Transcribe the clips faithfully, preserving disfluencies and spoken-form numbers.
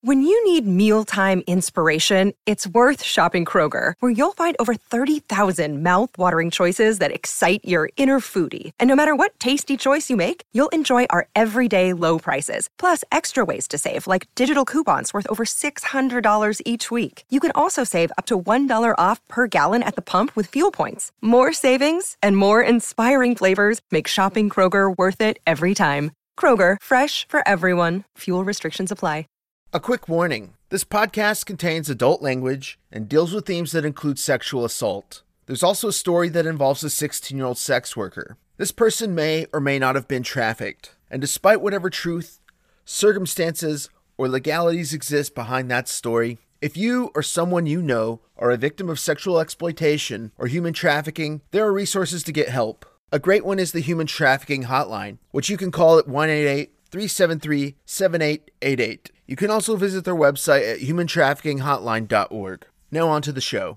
When you need mealtime inspiration, it's worth shopping Kroger, where you'll find over thirty thousand mouth-watering choices that excite your inner foodie. And no matter what tasty choice you make, you'll enjoy our everyday low prices, plus extra ways to save, like digital coupons worth over six hundred dollars each week. You can also save up to one dollar off per gallon at the pump with fuel points. More savings and more inspiring flavors make shopping Kroger worth it every time. Kroger, fresh for everyone. Fuel restrictions apply. A quick warning. This podcast contains adult language and deals with themes that include sexual assault. There's also a story that involves a sixteen-year-old sex worker. This person may or may not have been trafficked. And despite whatever truth, circumstances, or legalities exist behind that story, if you or someone you know are a victim of sexual exploitation or human trafficking, there are resources to get help. A great one is the Human Trafficking Hotline, which you can call at one eight eight, three seven three, seven eight eight eight. You can also visit their website at human trafficking hotline dot org. Now on to the show.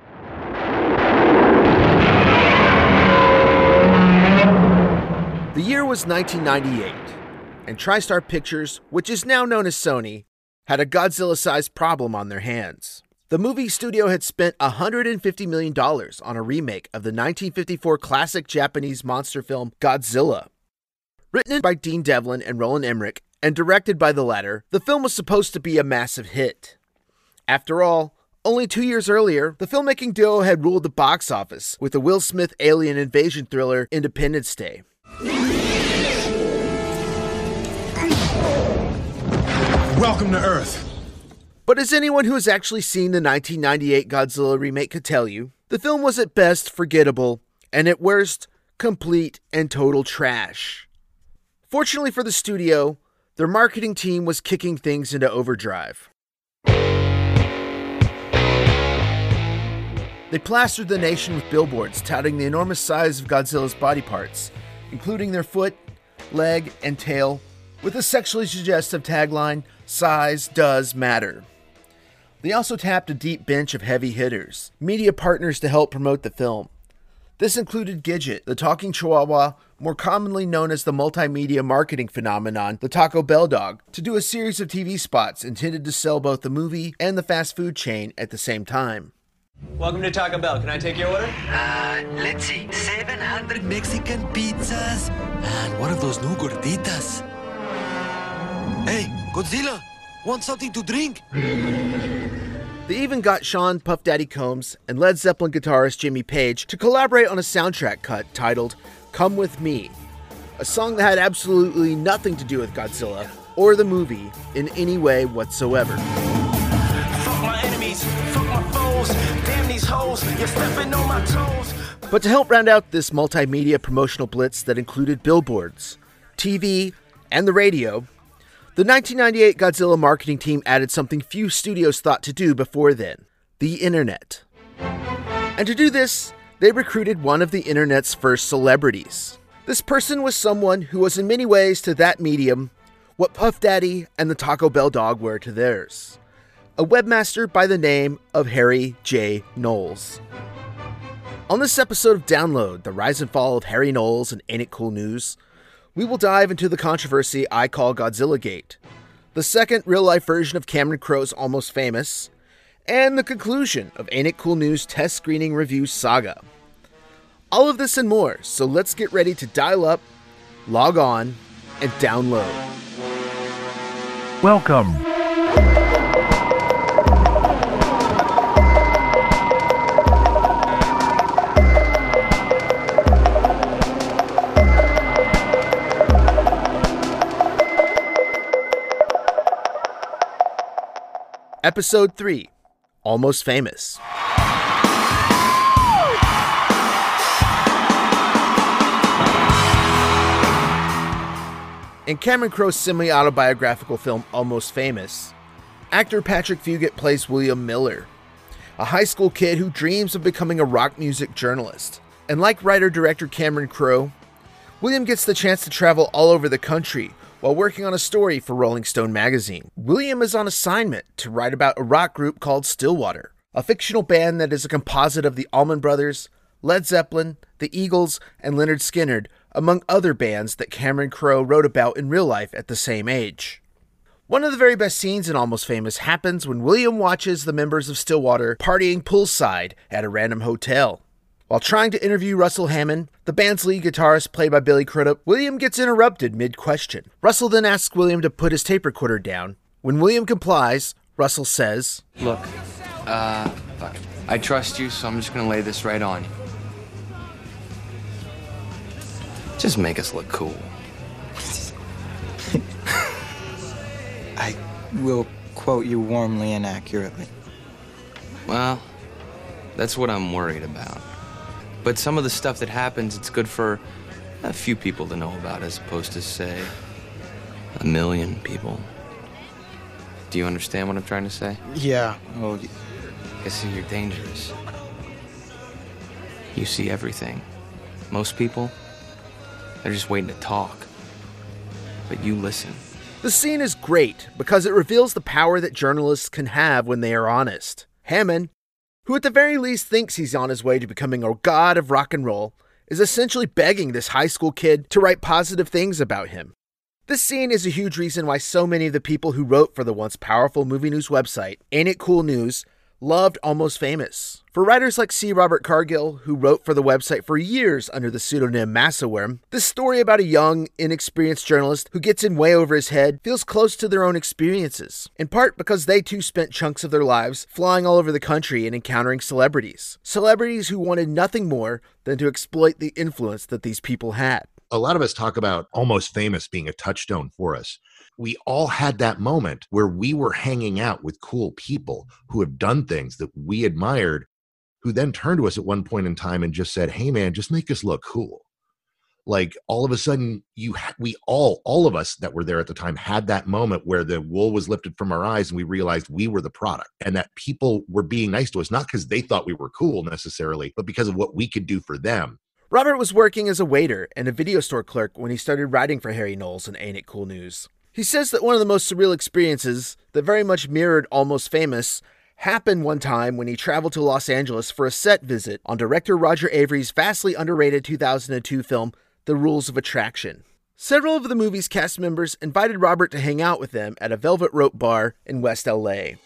The year was nineteen ninety-eight, and TriStar Pictures, which is now known as Sony, had a Godzilla-sized problem on their hands. The movie studio had spent one hundred fifty million dollars on a remake of the nineteen fifty-four classic Japanese monster film Godzilla. Written by Dean Devlin and Roland Emmerich, and directed by the latter, the film was supposed to be a massive hit. After all, only two years earlier, the filmmaking duo had ruled the box office with the Will Smith alien invasion thriller Independence Day. Welcome to Earth. But as anyone who has actually seen the nineteen ninety-eight Godzilla remake could tell you, the film was at best forgettable, and at worst, complete and total trash. Fortunately for the studio, their marketing team was kicking things into overdrive. They plastered the nation with billboards touting the enormous size of Godzilla's body parts, including their foot, leg, and tail, with a sexually suggestive tagline, "Size does matter." They also tapped a deep bench of heavy hitters, media partners to help promote the film. This included Gidget, the talking chihuahua, more commonly known as the multimedia marketing phenomenon, the Taco Bell dog, to do a series of T V spots intended to sell both the movie and the fast food chain at the same time. Welcome to Taco Bell. Can I take your order? Uh, let's see. seven hundred Mexican pizzas and one of those new gorditas. Hey, Godzilla, want something to drink? They even got Sean Puff Daddy Combs and Led Zeppelin guitarist Jimmy Page to collaborate on a soundtrack cut titled Come With Me, a song that had absolutely nothing to do with Godzilla or the movie in any way whatsoever. Fuck my enemies, fuck my foes, damn these hoes, you're stepping on my toes. But to help round out this multimedia promotional blitz that included billboards, T V, and the radio, the nineteen ninety-eight Godzilla marketing team added something few studios thought to do before then: the internet. And to do this, they recruited one of the internet's first celebrities. This person was someone who was in many ways to that medium what Puff Daddy and the Taco Bell dog were to theirs: a webmaster by the name of Harry J. Knowles. On this episode of Download, the rise and fall of Harry Knowles and Ain't It Cool News, we will dive into the controversy I call Godzilla Gate, the second real-life version of Cameron Crowe's Almost Famous, and the conclusion of Ain't It Cool News test screening review saga. All of this and more, so let's get ready to dial up, log on, and download. Welcome. Episode three, Almost Famous. In Cameron Crowe's semi-autobiographical film Almost Famous, actor Patrick Fugit plays William Miller, a high school kid who dreams of becoming a rock music journalist. And like writer-director Cameron Crowe, William gets the chance to travel all over the country while working on a story for Rolling Stone magazine. William is on assignment to write about a rock group called Stillwater, a fictional band that is a composite of the Allman Brothers, Led Zeppelin, the Eagles, and Lynyrd Skynyrd, among other bands that Cameron Crowe wrote about in real life at the same age. One of the very best scenes in Almost Famous happens when William watches the members of Stillwater partying poolside at a random hotel. While trying to interview Russell Hammond, the band's lead guitarist played by Billy Crudup, William gets interrupted mid-question. Russell then asks William to put his tape recorder down. When William complies, Russell says, Look, uh, fuck. I trust you, so I'm just gonna lay this right on you. Just make us look cool. I will quote you warmly and accurately. Well, that's what I'm worried about. But some of the stuff that happens, it's good for a few people to know about as opposed to, say, a million people. Do you understand what I'm trying to say? Yeah. Oh, I see you're dangerous. You see everything. Most people, they're just waiting to talk. But you listen. The scene is great because it reveals the power that journalists can have when they are honest. Hammond, who at the very least thinks he's on his way to becoming a god of rock and roll, is essentially begging this high school kid to write positive things about him. This scene is a huge reason why so many of the people who wrote for the once powerful movie news website, Ain't It Cool News, loved Almost Famous. For writers like C. Robert Cargill, who wrote for the website for years under the pseudonym Massaworm, this story about a young, inexperienced journalist who gets in way over his head feels close to their own experiences, in part because they too spent chunks of their lives flying all over the country and encountering celebrities. Celebrities who wanted nothing more than to exploit the influence that these people had. A lot of us talk about Almost Famous being a touchstone for us. We all had that moment where we were hanging out with cool people who have done things that we admired, who then turned to us at one point in time and just said, hey man, just make us look cool. Like all of a sudden you, ha- we all, all of us that were there at the time had that moment where the wool was lifted from our eyes and we realized we were the product and that people were being nice to us, not because they thought we were cool necessarily, but because of what we could do for them. Robert was working as a waiter and a video store clerk when he started writing for Harry Knowles and Ain't It Cool News. He says that one of the most surreal experiences that very much mirrored Almost Famous happened one time when he traveled to Los Angeles for a set visit on director Roger Avery's vastly underrated two thousand two film, The Rules of Attraction. Several of the movie's cast members invited Robert to hang out with them at a Velvet Rope bar in West L A.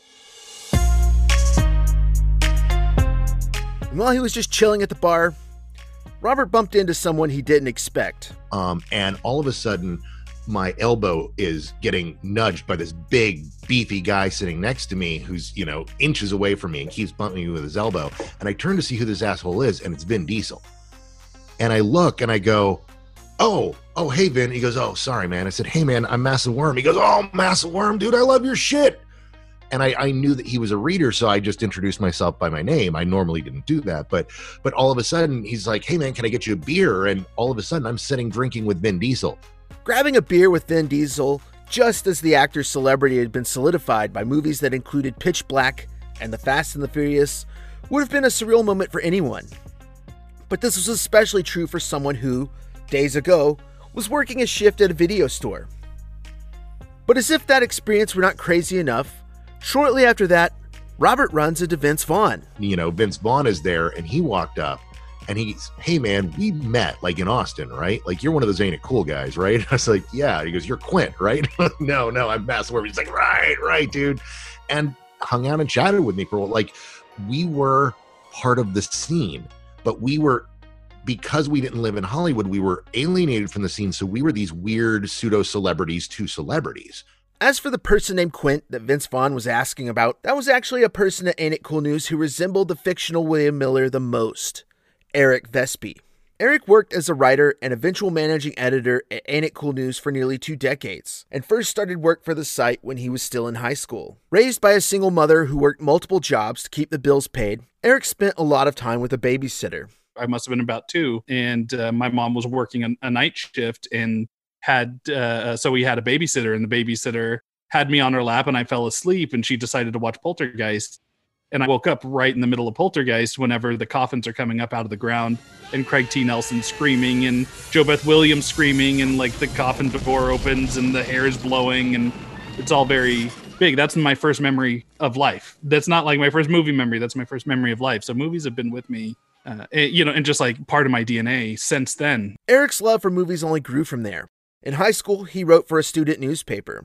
And while he was just chilling at the bar, Robert bumped into someone he didn't expect. Um, and all of a sudden, my elbow is getting nudged by this big, beefy guy sitting next to me who's, you know, inches away from me and keeps bumping me with his elbow. And I turn to see who this asshole is, and it's Vin Diesel. And I look and I go, oh, oh, hey, Vin. He goes, oh, sorry, man. I said, hey, man, I'm Massive Worm. He goes, oh, Massive Worm, dude, I love your shit. And I, I knew that he was a reader, so I just introduced myself by my name. I normally didn't do that. But but all of a sudden, he's like, hey, man, can I get you a beer? And all of a sudden, I'm sitting drinking with Vin Diesel. Grabbing a beer with Vin Diesel, just as the actor's celebrity had been solidified by movies that included Pitch Black and The Fast and the Furious, would have been a surreal moment for anyone. But this was especially true for someone who, days ago, was working a shift at a video store. But as if that experience were not crazy enough, shortly after that, Robert runs into Vince Vaughn. You know, Vince Vaughn is there, and he walked up, and he's, hey, man, we met, like, in Austin, right? Like, you're one of those Ain't It Cool guys, right? I was like, yeah. He goes, you're Quint, right? no, no, I'm Massive Worm. He's like, right, right, dude. And hung out and chatted with me for, like, we were part of the scene, but we were, because we didn't live in Hollywood, we were alienated from the scene, so we were these weird pseudo-celebrities to celebrities. As for the person named Quint that Vince Vaughn was asking about, that was actually a person at Ain't It Cool News who resembled the fictional William Miller the most, Eric Vespi. Eric worked as a writer and eventual managing editor at Ain't It Cool News for nearly two decades, and first started work for the site when he was still in high school. Raised by a single mother who worked multiple jobs to keep the bills paid, Eric spent a lot of time with a babysitter. I must have been about two, and uh, my mom was working a, a night shift and had, uh, so we had a babysitter, and the babysitter had me on her lap, and I fell asleep, and she decided to watch Poltergeist. And I woke up right in the middle of Poltergeist whenever the coffins are coming up out of the ground and Craig T. Nelson screaming and Jo Beth Williams screaming and like the coffin door opens and the hair is blowing and it's all very big. That's my first memory of life. That's not like my first movie memory. That's my first memory of life. So movies have been with me, uh, you know, and just like part of my D N A since then. Eric's love for movies only grew from there. In high school, he wrote for a student newspaper.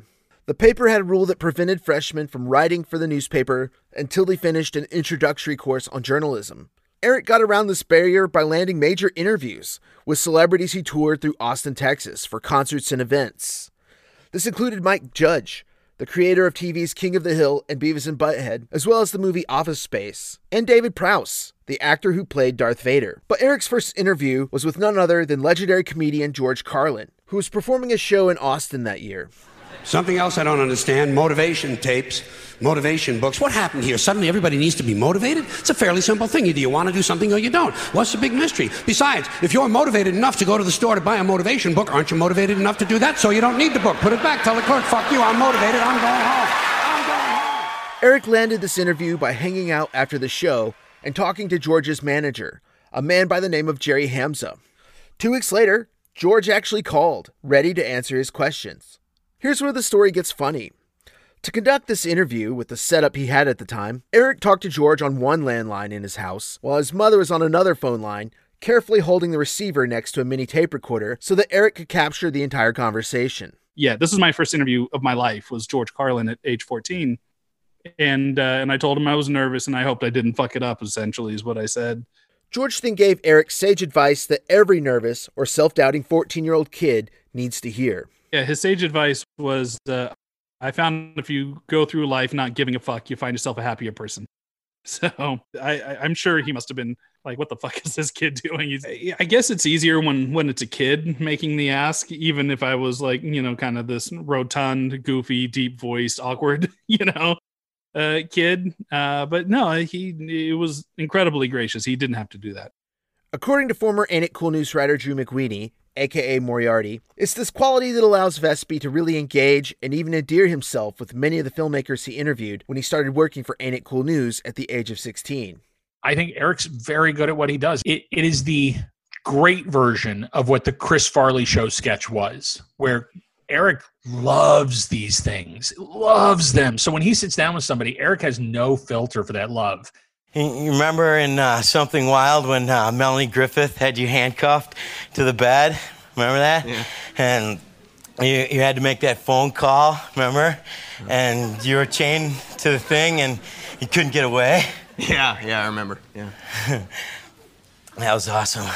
The paper had a rule that prevented freshmen from writing for the newspaper until they finished an introductory course on journalism. Eric got around this barrier by landing major interviews with celebrities he toured through Austin, Texas for concerts and events. This included Mike Judge, the creator of T V's King of the Hill and Beavis and Butthead, as well as the movie Office Space, and David Prowse, the actor who played Darth Vader. But Eric's first interview was with none other than legendary comedian George Carlin, who was performing a show in Austin that year. Something else I don't understand, motivation tapes, motivation books. What happened here? Suddenly everybody needs to be motivated? It's a fairly simple thing. Either you want to do something or you don't. What's the big mystery? Besides, if you're motivated enough to go to the store to buy a motivation book, aren't you motivated enough to do that? So you don't need the book. Put it back. Tell the clerk, fuck you, I'm motivated, I'm going home. I'm going home. Eric landed this interview by hanging out after the show and talking to George's manager, a man by the name of Jerry Hamza. Two weeks later, George actually called, ready to answer his questions. Here's where the story gets funny. To conduct this interview with the setup he had at the time, Eric talked to George on one landline in his house, while his mother was on another phone line, carefully holding the receiver next to a mini tape recorder so that Eric could capture the entire conversation. Yeah, this is my first interview of my life, was George Carlin at age fourteen. And uh, and I told him I was nervous and I hoped I didn't fuck it up, essentially, is what I said. George then gave Eric sage advice that every nervous or self-doubting fourteen-year-old kid needs to hear. Yeah, his sage advice was, uh, I found if you go through life not giving a fuck, you find yourself a happier person. So I, I, I'm sure he must have been like, what the fuck is this kid doing? He's, I guess it's easier when, when it's a kid making the ask, even if I was like, you know, kind of this rotund, goofy, deep voiced, awkward, you know, uh, kid. Uh, but no, he it was incredibly gracious. He didn't have to do that. According to former Ain't It Cool News writer Drew McWeeny, aka Moriarty, it's this quality that allows Vespi to really engage and even endear himself with many of the filmmakers he interviewed when he started working for Ain't It Cool News at the age of sixteen. I think Eric's very good at what he does. It, it is the great version of what the Chris Farley Show sketch was, where Eric loves these things, loves them. So when he sits down with somebody, Eric has no filter for that love. You remember in uh, Something Wild when uh, Melanie Griffith had you handcuffed to the bed? Remember that? Yeah. And you, you had to make that phone call, remember? And you were chained to the thing and you couldn't get away? Yeah, yeah, I remember. Yeah. That was awesome.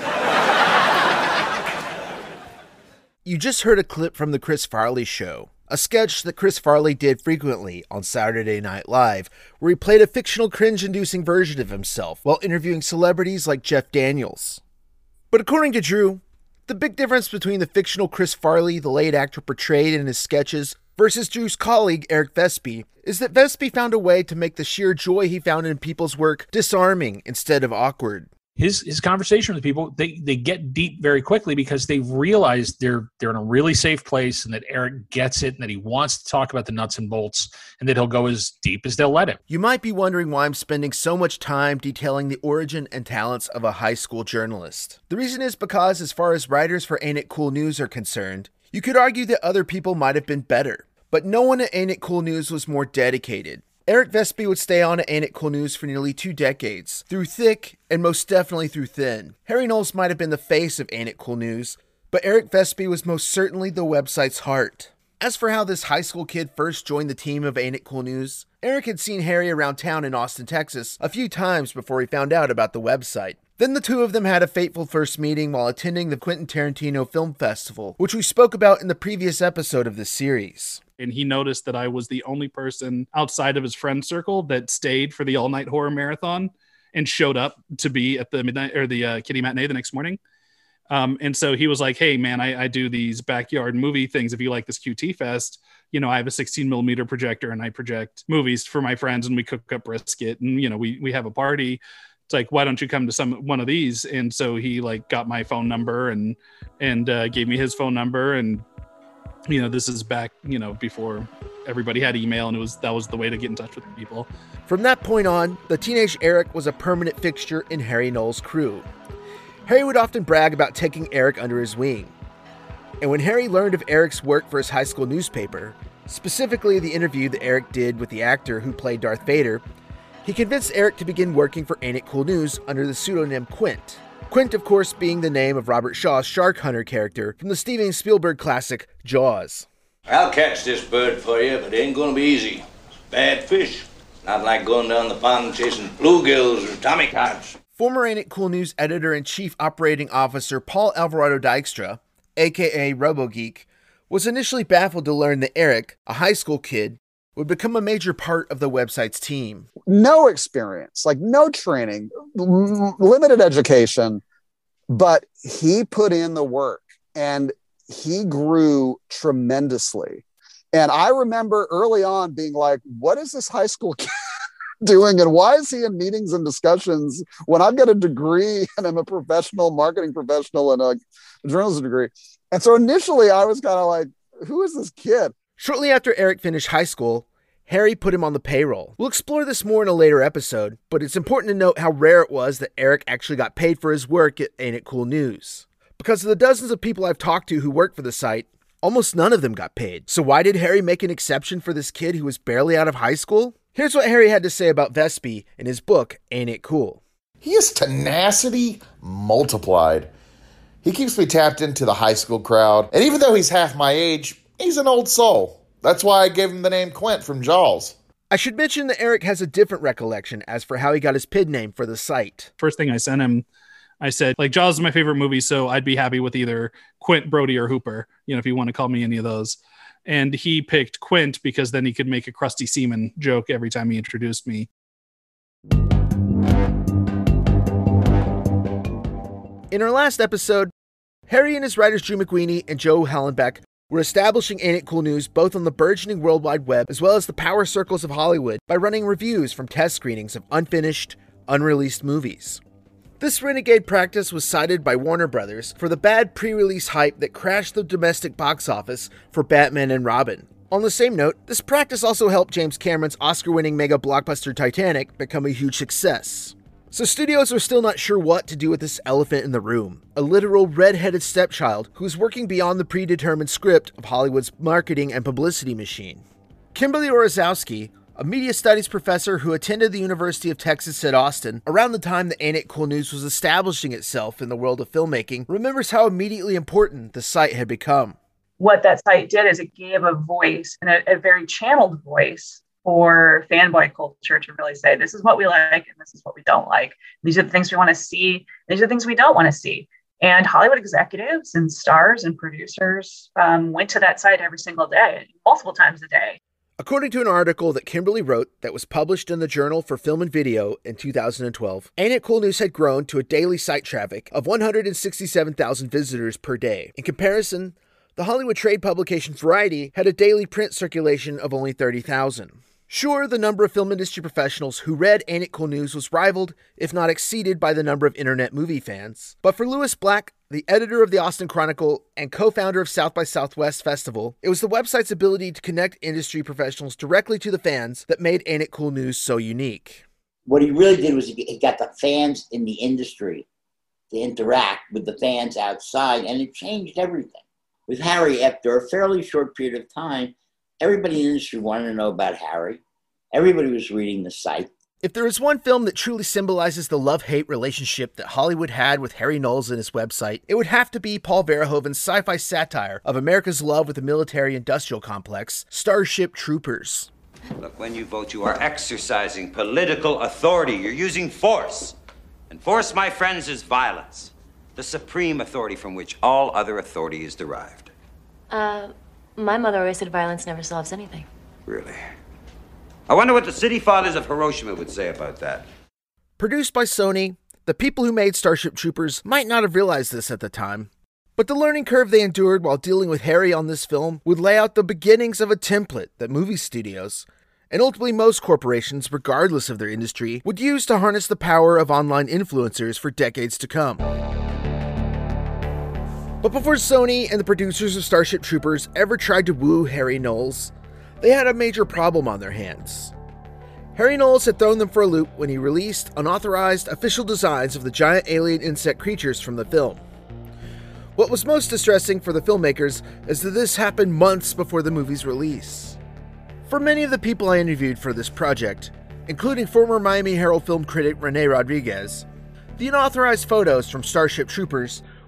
You just heard a clip from the Chris Farley Show, a sketch that Chris Farley did frequently on Saturday Night Live, where he played a fictional cringe-inducing version of himself while interviewing celebrities like Jeff Daniels. But according to Drew, the big difference between the fictional Chris Farley the late actor portrayed in his sketches versus Drew's colleague Eric Vespi is that Vespi found a way to make the sheer joy he found in people's work disarming instead of awkward. His his conversation with people, they they get deep very quickly because they realize they're they're in a really safe place and that Eric gets it and that he wants to talk about the nuts and bolts and that he'll go as deep as they'll let him. You might be wondering why I'm spending so much time detailing the origin and talents of a high school journalist. The reason is because as far as writers for Ain't It Cool News are concerned, you could argue that other people might have been better. But no one at Ain't It Cool News was more dedicated. Eric Vespi would stay on at Ain't It Cool News for nearly two decades, through thick and most definitely through thin. Harry Knowles might have been the face of Ain't It Cool News, but Eric Vespi was most certainly the website's heart. As for how this high school kid first joined the team of Ain't It Cool News, Eric had seen Harry around town in Austin, Texas a few times before he found out about the website. Then the two of them had a fateful first meeting while attending the Quentin Tarantino Film Festival, which we spoke about in the previous episode of this series. And he noticed that I was the only person outside of his friend circle that stayed for the all-night horror marathon and showed up to be at the midnight or the uh, Kitty Matinee the next morning. Um, and so he was like, hey, man, I, I do these backyard movie things. If you like this Q T Fest, you know, I have a sixteen millimeter projector and I project movies for my friends and we cook up brisket and, you know, we we have a party. It's like, why don't you come to some one of these? And so he like got my phone number and and uh, gave me his phone number. And you know, this is back, you know, before everybody had email, and it was that was the way to get in touch with people. From that point on, the teenage Eric was a permanent fixture in Harry Knowles' crew. Harry would often brag about taking Eric under his wing. And when Harry learned of Eric's work for his high school newspaper, specifically the interview that Eric did with the actor who played Darth Vader, he convinced Eric to begin working for Ain't It Cool News under the pseudonym Quint. Quint, of course, being the name of Robert Shaw's shark hunter character from the Steven Spielberg classic Jaws. I'll catch this bird for you, but it ain't gonna be easy. It's bad fish. Not like going down the pond chasing bluegills or tommycods. Former Ain't It Cool News editor-in-chief operating officer Paul Alvarado Dykstra, aka RoboGeek, was initially baffled to learn that Eric, a high school kid, would become a major part of the website's team. No experience, like no training, m- limited education, but he put in the work and he grew tremendously. And I remember early on being like, what is this high school kid doing? And why is he in meetings and discussions when I've got a degree and I'm a professional marketing professional and a journalism degree? And so initially I was kind of like, who is this kid? Shortly after Eric finished high school, Harry put him on the payroll. We'll explore this more in a later episode, but it's important to note how rare it was that Eric actually got paid for his work at Ain't It Cool News. Because of the dozens of people I've talked to who work for the site, almost none of them got paid. So why did Harry make an exception for this kid who was barely out of high school? Here's what Harry had to say about Vespi in his book, Ain't It Cool. He is tenacity multiplied. He keeps me tapped into the high school crowd, and even though he's half my age, he's an old soul. That's why I gave him the name Quint from Jaws. I should mention that Eric has a different recollection as for how he got his P I D name for the site. First thing I sent him, I said, like, Jaws is my favorite movie, so I'd be happy with either Quint, Brody, or Hooper, you know, if you want to call me any of those. And he picked Quint because then he could make a crusty seaman joke every time he introduced me. In our last episode, Harry and his writers Drew McWeeny and Joe Hallenbeck were establishing Ain't It Cool News both on the burgeoning World Wide Web as well as the power circles of Hollywood by running reviews from test screenings of unfinished, unreleased movies. This renegade practice was cited by Warner Brothers for the bad pre-release hype that crashed the domestic box office for Batman and Robin. On the same note, this practice also helped James Cameron's Oscar-winning mega blockbuster Titanic become a huge success. So studios are still not sure what to do with this elephant in the room, a literal red-headed stepchild who's working beyond the predetermined script of Hollywood's marketing and publicity machine. Kimberly Orozowski, a media studies professor who attended the University of Texas at Austin around the time that Ain't It Cool News was establishing itself in the world of filmmaking, remembers how immediately important the site had become. What that site did is it gave a voice, and a, a very channeled voice, for fanboy culture to really say, this is what we like and this is what we don't like. These are the things we want to see. These are the things we don't want to see. And Hollywood executives and stars and producers um, went to that site every single day, multiple times a day. According to an article that Kimberly wrote that was published in the Journal for Film and Video in two thousand twelve, Ain't It Cool News had grown to a daily site traffic of one hundred sixty-seven thousand visitors per day. In comparison, the Hollywood trade publication Variety had a daily print circulation of only thirty thousand. Sure, the number of film industry professionals who read Ain't It Cool News was rivaled, if not exceeded, by the number of internet movie fans. But for Lewis Black, the editor of the Austin Chronicle and co-founder of South by Southwest Festival, it was the website's ability to connect industry professionals directly to the fans that made Ain't It Cool News so unique. What he really did was he got the fans in the industry to interact with the fans outside, and it changed everything. With Harry, after a fairly short period of time, everybody in the industry wanted to know about Harry. Everybody was reading the site. If there is one film that truly symbolizes the love-hate relationship that Hollywood had with Harry Knowles and his website, it would have to be Paul Verhoeven's sci-fi satire of America's love with the military-industrial complex, Starship Troopers. Look, when you vote, you are exercising political authority. You're using force. And force, my friends, is violence. The supreme authority from which all other authority is derived. Uh... My mother always said violence never solves anything. Really? I wonder what the city fathers of Hiroshima would say about that. Produced by Sony, the people who made Starship Troopers might not have realized this at the time. But the learning curve they endured while dealing with Harry on this film would lay out the beginnings of a template that movie studios, and ultimately most corporations, regardless of their industry, would use to harness the power of online influencers for decades to come. But before Sony and the producers of Starship Troopers ever tried to woo Harry Knowles, they had a major problem on their hands. Harry Knowles had thrown them for a loop when he released unauthorized official designs of the giant alien insect creatures from the film. What was most distressing for the filmmakers is that this happened months before the movie's release. For many of the people I interviewed for this project, including former Miami Herald film critic Rene Rodriguez, the unauthorized photos from Starship Troopers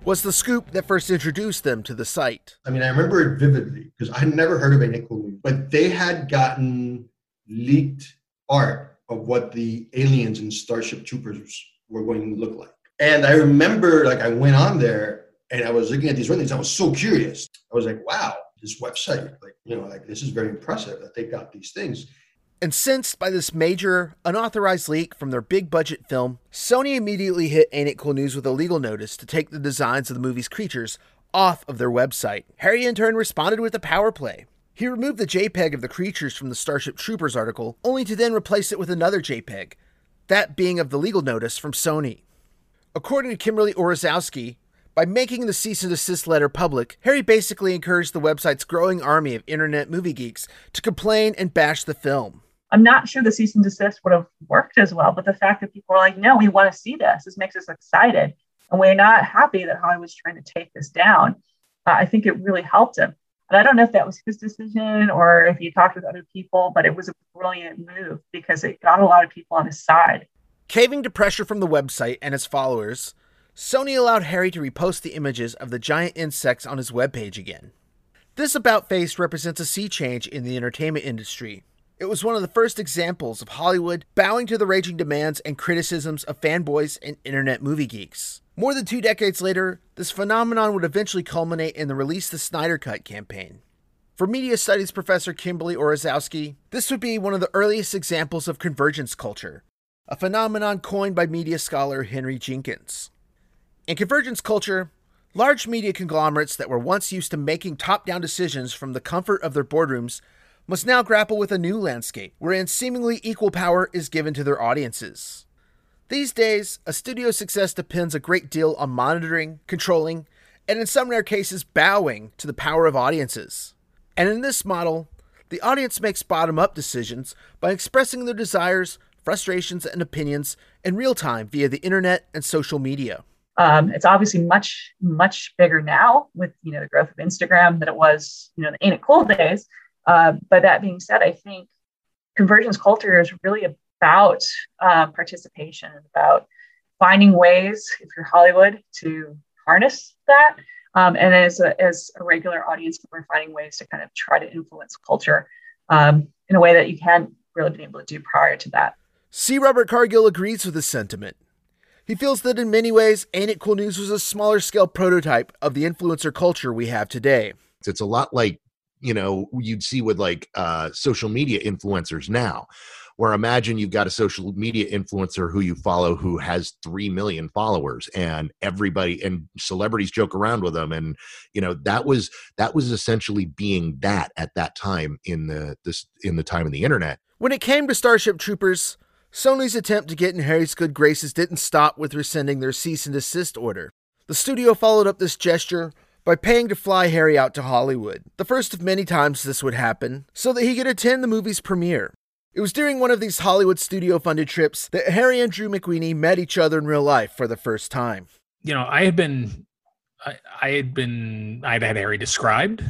was the scoop that first introduced them to the site. I mean, I remember it vividly because I'd never heard of Ain't It Cool News, but they had gotten leaked art of what the aliens in Starship Troopers were going to look like. And I remember, like, I went on there and I was looking at these renderings. I was so curious. I was like, wow, this website, like, you know, like, this is very impressive that they got these things. Incensed by this major, unauthorized leak from their big-budget film, Sony immediately hit Ain't It Cool News with a legal notice to take the designs of the movie's creatures off of their website. Harry, in turn, responded with a power play. He removed the JPEG of the creatures from the Starship Troopers article, only to then replace it with another JPEG, that being of the legal notice from Sony. According to Kimberly Orozowski, by making the cease and desist letter public, Harry basically encouraged the website's growing army of internet movie geeks to complain and bash the film. I'm not sure the cease and desist would have worked as well, but the fact that people are like, no, we want to see this. This makes us excited. And we're not happy that Hollywood's trying to take this down. Uh, I think it really helped him. And I don't know if that was his decision or if he talked with other people, but it was a brilliant move because it got a lot of people on his side. Caving to pressure from the website and its followers, Sony allowed Harry to repost the images of the giant insects on his webpage again. This about-face represents a sea change in the entertainment industry. It was one of the first examples of Hollywood bowing to the raging demands and criticisms of fanboys and internet movie geeks. More than two decades later, this phenomenon would eventually culminate in the Release the Snyder Cut campaign. For media studies professor Kimberly Orozowski, this would be one of the earliest examples of convergence culture, a phenomenon coined by media scholar Henry Jenkins. In convergence culture, large media conglomerates that were once used to making top-down decisions from the comfort of their boardrooms must now grapple with a new landscape, wherein seemingly equal power is given to their audiences. These days, a studio's success depends a great deal on monitoring, controlling, and in some rare cases, bowing to the power of audiences. And in this model, the audience makes bottom-up decisions by expressing their desires, frustrations, and opinions in real time via the internet and social media. Um, it's obviously much, much bigger now with, you know, the growth of Instagram than it was, you know, the Ain't It Cool days. Uh, but that being said, I think convergence culture is really about uh, participation, about finding ways, if you're Hollywood, to harness that. Um, and as a, as a regular audience, we're finding ways to kind of try to influence culture um, in a way that you hadn't really been able to do prior to that. C. Robert Cargill agrees with this sentiment. He feels that in many ways, Ain't It Cool News was a smaller scale prototype of the influencer culture we have today. It's a lot like, you know, you'd see with like uh, social media influencers now, where imagine you've got a social media influencer who you follow who has three million followers and everybody and celebrities joke around with them. And, you know, that was that was essentially being that at that time in the this in the time of the internet. When it came to Starship Troopers, Sony's attempt to get in Harry's good graces didn't stop with rescinding their cease and desist order. The studio followed up this gesture by paying to fly Harry out to Hollywood, the first of many times this would happen, so that he could attend the movie's premiere. It was during one of these Hollywood studio-funded trips that Harry and Drew McWeeny met each other in real life for the first time. You know, I had been, I, I had been, I'd had Harry described.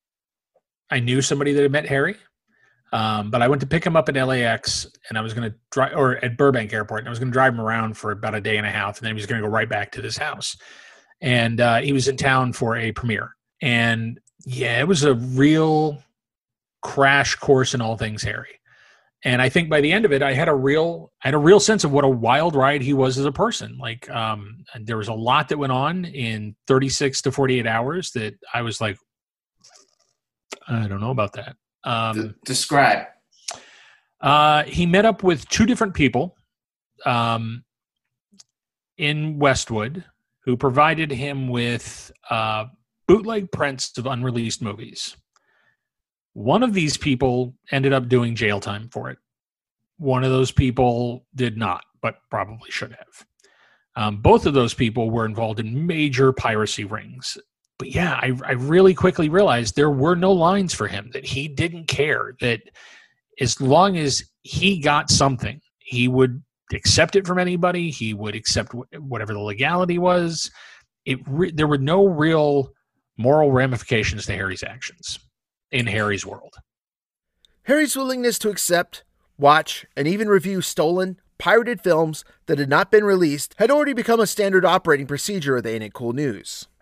I knew somebody that had met Harry, um, but I went to pick him up at L A X, and I was going to drive, or at Burbank Airport, and I was going to drive him around for about a day and a half, and then he was going to go right back to this house. And uh, he was in town for a premiere. And yeah, it was a real crash course in all things Harry. And I think by the end of it, I had a real, I had a real sense of what a wild ride he was as a person. Like, um, there was a lot that went on in thirty-six to forty-eight hours that I was like, I don't know about that. Um, D- describe. Uh, he met up with two different people um, in Westwood who provided him with uh, bootleg prints of unreleased movies. One of these people ended up doing jail time for it. One of those people did not, but probably should have. Um, both of those people were involved in major piracy rings. But yeah, I, I really quickly realized there were no lines for him, that he didn't care, that as long as he got something, he would accept it from anybody. He would accept whatever the legality was. It re- there were no real moral ramifications to Harry's actions in Harry's world. Harry's willingness to accept, watch, and even review stolen, pirated films that had not been released had already become a standard operating procedure of the Ain't It Cool News.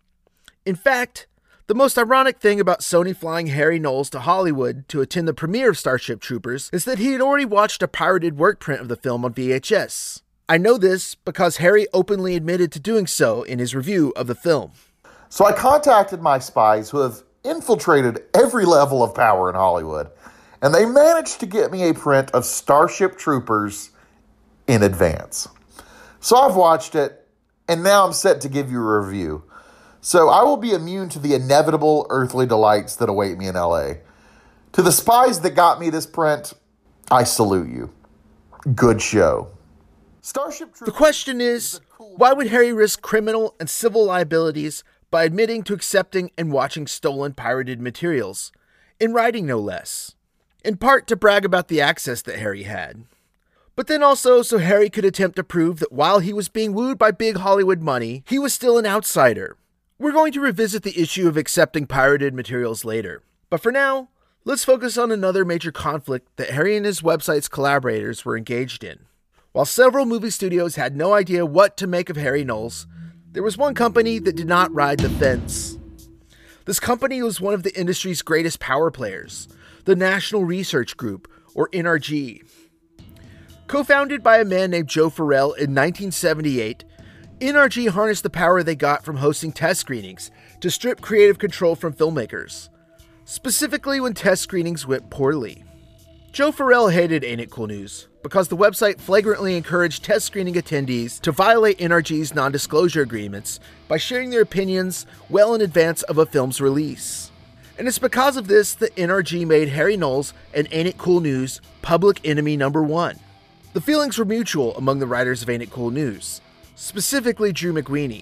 In fact, the most ironic thing about Sony flying Harry Knowles to Hollywood to attend the premiere of Starship Troopers is that he had already watched a pirated work print of the film on V H S. I know this because Harry openly admitted to doing so in his review of the film. So I contacted my spies who have infiltrated every level of power in Hollywood, and they managed to get me a print of Starship Troopers in advance. So I've watched it, and now I'm set to give you a review. So I will be immune to the inevitable earthly delights that await me in L A. To the spies that got me this print, I salute you. Good show. Starship Troopers. The question is, why would Harry risk criminal and civil liabilities by admitting to accepting and watching stolen pirated materials, in writing no less? In part to brag about the access that Harry had. But then also so Harry could attempt to prove that while he was being wooed by big Hollywood money, he was still an outsider. We're going to revisit the issue of accepting pirated materials later. But for now, let's focus on another major conflict that Harry and his website's collaborators were engaged in. While several movie studios had no idea what to make of Harry Knowles, there was one company that did not ride the fence. This company was one of the industry's greatest power players, the National Research Group, or N R G. Co-founded by a man named Joe Farrell in nineteen seventy-eight, N R G harnessed the power they got from hosting test screenings to strip creative control from filmmakers, specifically when test screenings went poorly. Joe Farrell hated Ain't It Cool News because the website flagrantly encouraged test screening attendees to violate N R G's non-disclosure agreements by sharing their opinions well in advance of a film's release. And it's because of this that N R G made Harry Knowles and Ain't It Cool News public enemy number one. The feelings were mutual among the writers of Ain't It Cool News, specifically Drew McWeeny.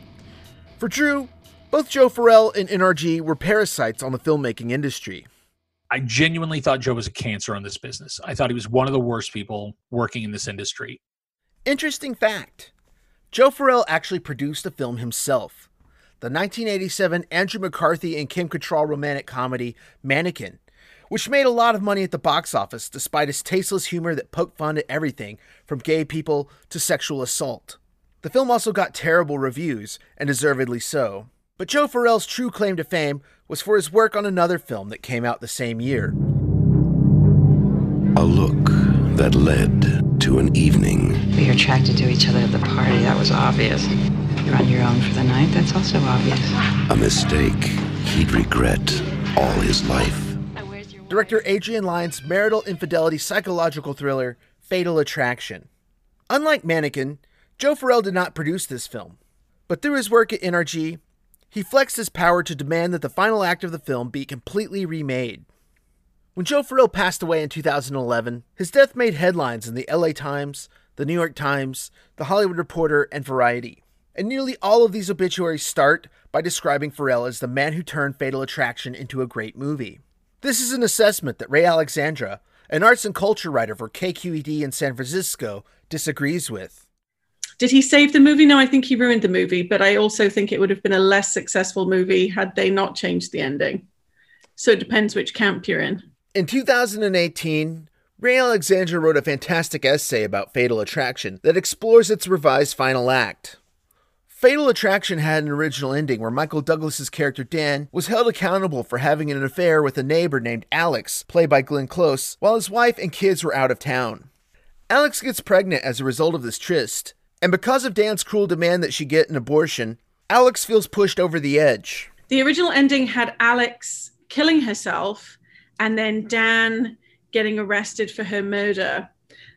For Drew, both Joe Farrell and N R G were parasites on the filmmaking industry. I genuinely thought Joe was a cancer on this business. I thought he was one of the worst people working in this industry. Interesting fact. Joe Farrell actually produced the film himself. The nineteen eighty-seven Andrew McCarthy and Kim Cattrall romantic comedy Mannequin, which made a lot of money at the box office despite its tasteless humor that poked fun at everything from gay people to sexual assault. The film also got terrible reviews, and deservedly so. But Joe Farrell's true claim to fame was for his work on another film that came out the same year. A look that led to an evening. We were attracted to each other at the party, that was obvious. You're on your own for the night, that's also obvious. A mistake he'd regret all his life. Director Adrian Lyne's marital infidelity psychological thriller, Fatal Attraction. Unlike Mannequin, Joe Farrell did not produce this film. But through his work at N R G, he flexed his power to demand that the final act of the film be completely remade. When Joe Farrell passed away in two thousand eleven, his death made headlines in the L A Times, the New York Times, the Hollywood Reporter, and Variety. And nearly all of these obituaries start by describing Farrell as the man who turned Fatal Attraction into a great movie. This is an assessment that Ray Alexandra, an arts and culture writer for K Q E D in San Francisco, disagrees with. Did he save the movie? No, I think he ruined the movie, but I also think it would have been a less successful movie had they not changed the ending. So it depends which camp you're in. In two thousand eighteen, Ray Alexandra wrote a fantastic essay about Fatal Attraction that explores its revised final act. Fatal Attraction had an original ending where Michael Douglas's character Dan was held accountable for having an affair with a neighbor named Alex, played by Glenn Close, while his wife and kids were out of town. Alex gets pregnant as a result of this tryst, and because of Dan's cruel demand that she get an abortion, Alex feels pushed over the edge. The original ending had Alex killing herself and then Dan getting arrested for her murder.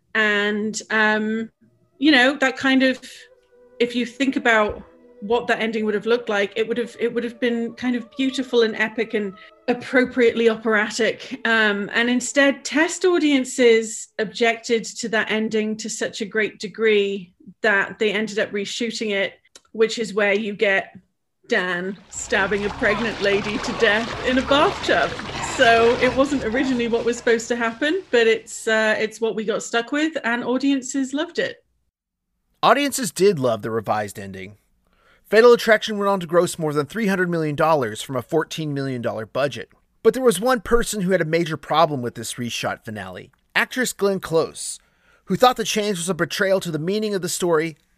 And, um, you know, that kind of, if you think about what that ending would have looked like, it would have it would have been kind of beautiful and epic and appropriately operatic. Um, and instead, test audiences objected to that ending to such a great degree that they ended up reshooting it, which is where you get Dan stabbing a pregnant lady to death in a bathtub. So it wasn't originally what was supposed to happen, but it's uh, it's what we got stuck with, and audiences loved it. Audiences did love the revised ending. Fatal Attraction went on to gross more than three hundred million dollars from a fourteen million dollars budget. But there was one person who had a major problem with this reshot finale. Actress Glenn Close, who thought the change was a betrayal to the meaning of the story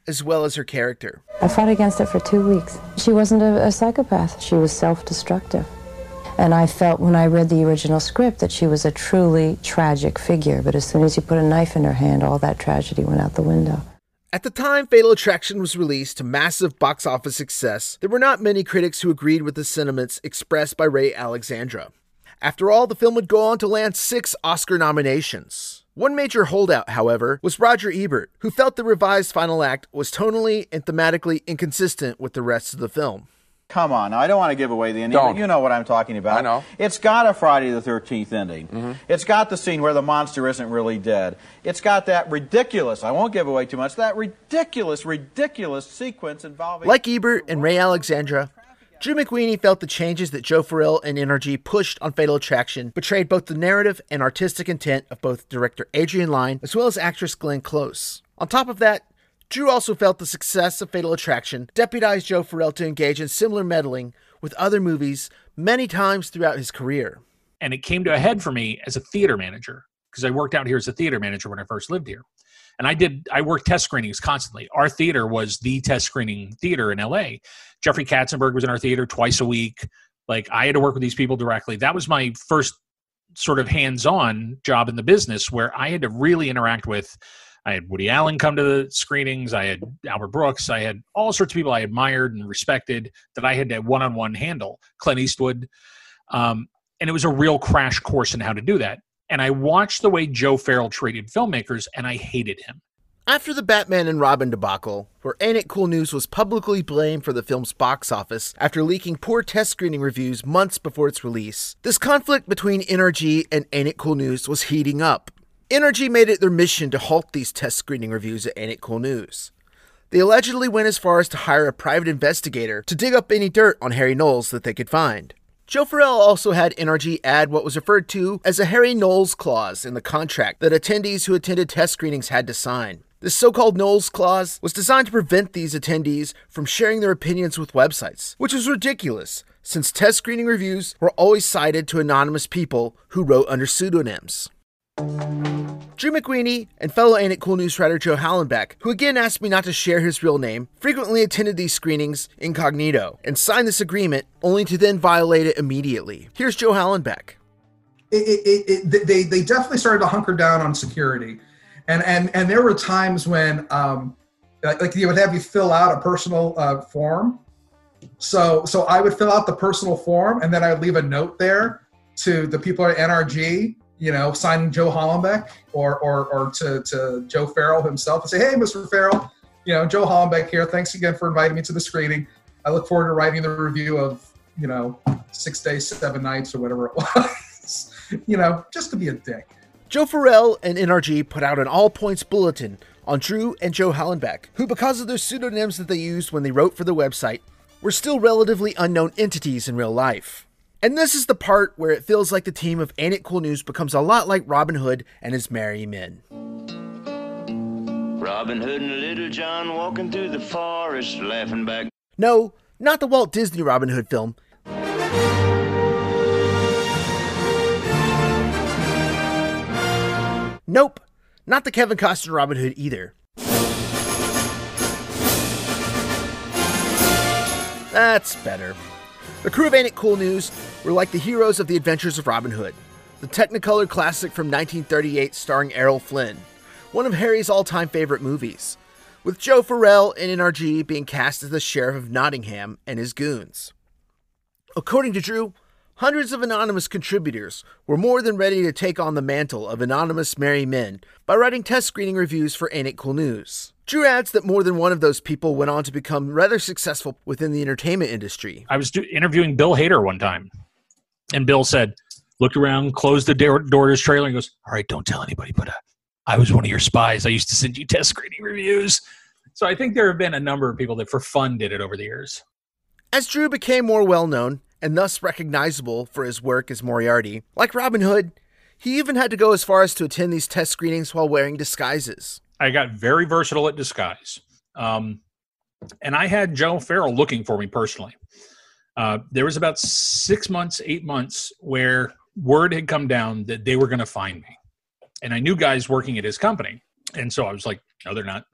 as well as her character. I fought against it for two weeks. She wasn't a, a psychopath. She was self-destructive. And I felt when I read the original script that she was a truly tragic figure. But as soon as you put a knife in her hand, all that tragedy went out the window. At the time Fatal Attraction was released to massive box office success, there were not many critics who agreed with the sentiments expressed by Ray Alexandra. After all, the film would go on to land six Oscar nominations. One major holdout, however, was Roger Ebert, who felt the revised final act was tonally and thematically inconsistent with the rest of the film. Come on, now, I don't want to give away the ending, Don't. but you know what I'm talking about. I know. It's got a Friday the thirteenth ending. Mm-hmm. It's got the scene where the monster isn't really dead. It's got that ridiculous, I won't give away too much, that ridiculous, ridiculous sequence involving... Like Ebert and Ray Alexandra, Drew McWeeny felt the changes that Joe Farrell and N R G pushed on Fatal Attraction betrayed both the narrative and artistic intent of both director Adrian Lyne as well as actress Glenn Close. On top of that, Drew also felt the success of Fatal Attraction deputized Joe Farrell to engage in similar meddling with other movies many times throughout his career. And it came to a head for me as a theater manager, because I worked out here as a theater manager when I first lived here. And I did, I worked test screenings constantly. Our theater was the test screening theater in L A. Jeffrey Katzenberg was in our theater twice a week. Like, I had to work with these people directly. That was my first sort of hands-on job in the business, where I had to really interact with. I had Woody Allen come to the screenings. I had Albert Brooks. I had all sorts of people I admired and respected that I had to one-on-one handle. Clint Eastwood. Um, and it was a real crash course in how to do that. And I watched the way Joe Farrell treated filmmakers, and I hated him. After the Batman and Robin debacle, where Ain't It Cool News was publicly blamed for the film's box office after leaking poor test screening reviews months before its release, this conflict between N R G and Ain't It Cool News was heating up. N R G made it their mission to halt these test screening reviews at Ain't It Cool News. They allegedly went as far as to hire a private investigator to dig up any dirt on Harry Knowles that they could find. Joe Farrell also had N R G add what was referred to as a Harry Knowles clause in the contract that attendees who attended test screenings had to sign. This so-called Knowles clause was designed to prevent these attendees from sharing their opinions with websites, which was ridiculous, since test screening reviews were always cited to anonymous people who wrote under pseudonyms. Drew McWeeny and fellow Ain't It Cool News writer Joe Hallenbeck, who again asked me not to share his real name, frequently attended these screenings incognito and signed this agreement only to then violate it immediately. Here's Joe Hallenbeck. It, it, it, they, they definitely started to hunker down on security. And, and, and there were times when um, like they would have you fill out a personal uh, form. So, so I would fill out the personal form, and then I would leave a note there to the people at N R G, you know, signing Joe Hallenbeck, or or or to, to Joe Farrell himself, and say, hey, Mister Farrell, you know, Joe Hallenbeck here. Thanks again for inviting me to the screening. I look forward to writing the review of, you know, Six Days, Seven Nights, or whatever it was. You know, just to be a dick. Joe Farrell and N R G put out an all-points bulletin on Drew and Joe Hallenbeck, who, because of their pseudonyms that they used when they wrote for the website, were still relatively unknown entities in real life. And this is the part where it feels like the team of Ain't It Cool News becomes a lot like Robin Hood and his merry men. Robin Hood and Little John walking through the forest, laughing back. No, not the Walt Disney Robin Hood film. Nope, not the Kevin Costner Robin Hood either. That's better. The crew of Ain't It Cool News were like the heroes of The Adventures of Robin Hood, the Technicolor classic from nineteen thirty-eight starring Errol Flynn, one of Harry's all-time favorite movies, with Joe Farrell and N R G being cast as the Sheriff of Nottingham and his goons. According to Drew, hundreds of anonymous contributors were more than ready to take on the mantle of anonymous merry men by writing test screening reviews for Ain't It Cool News. Drew adds that more than one of those people went on to become rather successful within the entertainment industry. I was do- interviewing Bill Hader one time, and Bill said, looked around, closed the door, door to his trailer, and goes, all right, don't tell anybody, but uh, I was one of your spies. I used to send you test screening reviews. So I think there have been a number of people that for fun did it over the years. As Drew became more well-known, and thus recognizable for his work as Moriarty, like Robin Hood, he even had to go as far as to attend these test screenings while wearing disguises. I got very versatile at disguise. Um, and I had Joe Farrell looking for me personally. Uh, there was about six months, eight months where word had come down that they were going to find me. And I knew guys working at his company. And so I was like, no, they're not.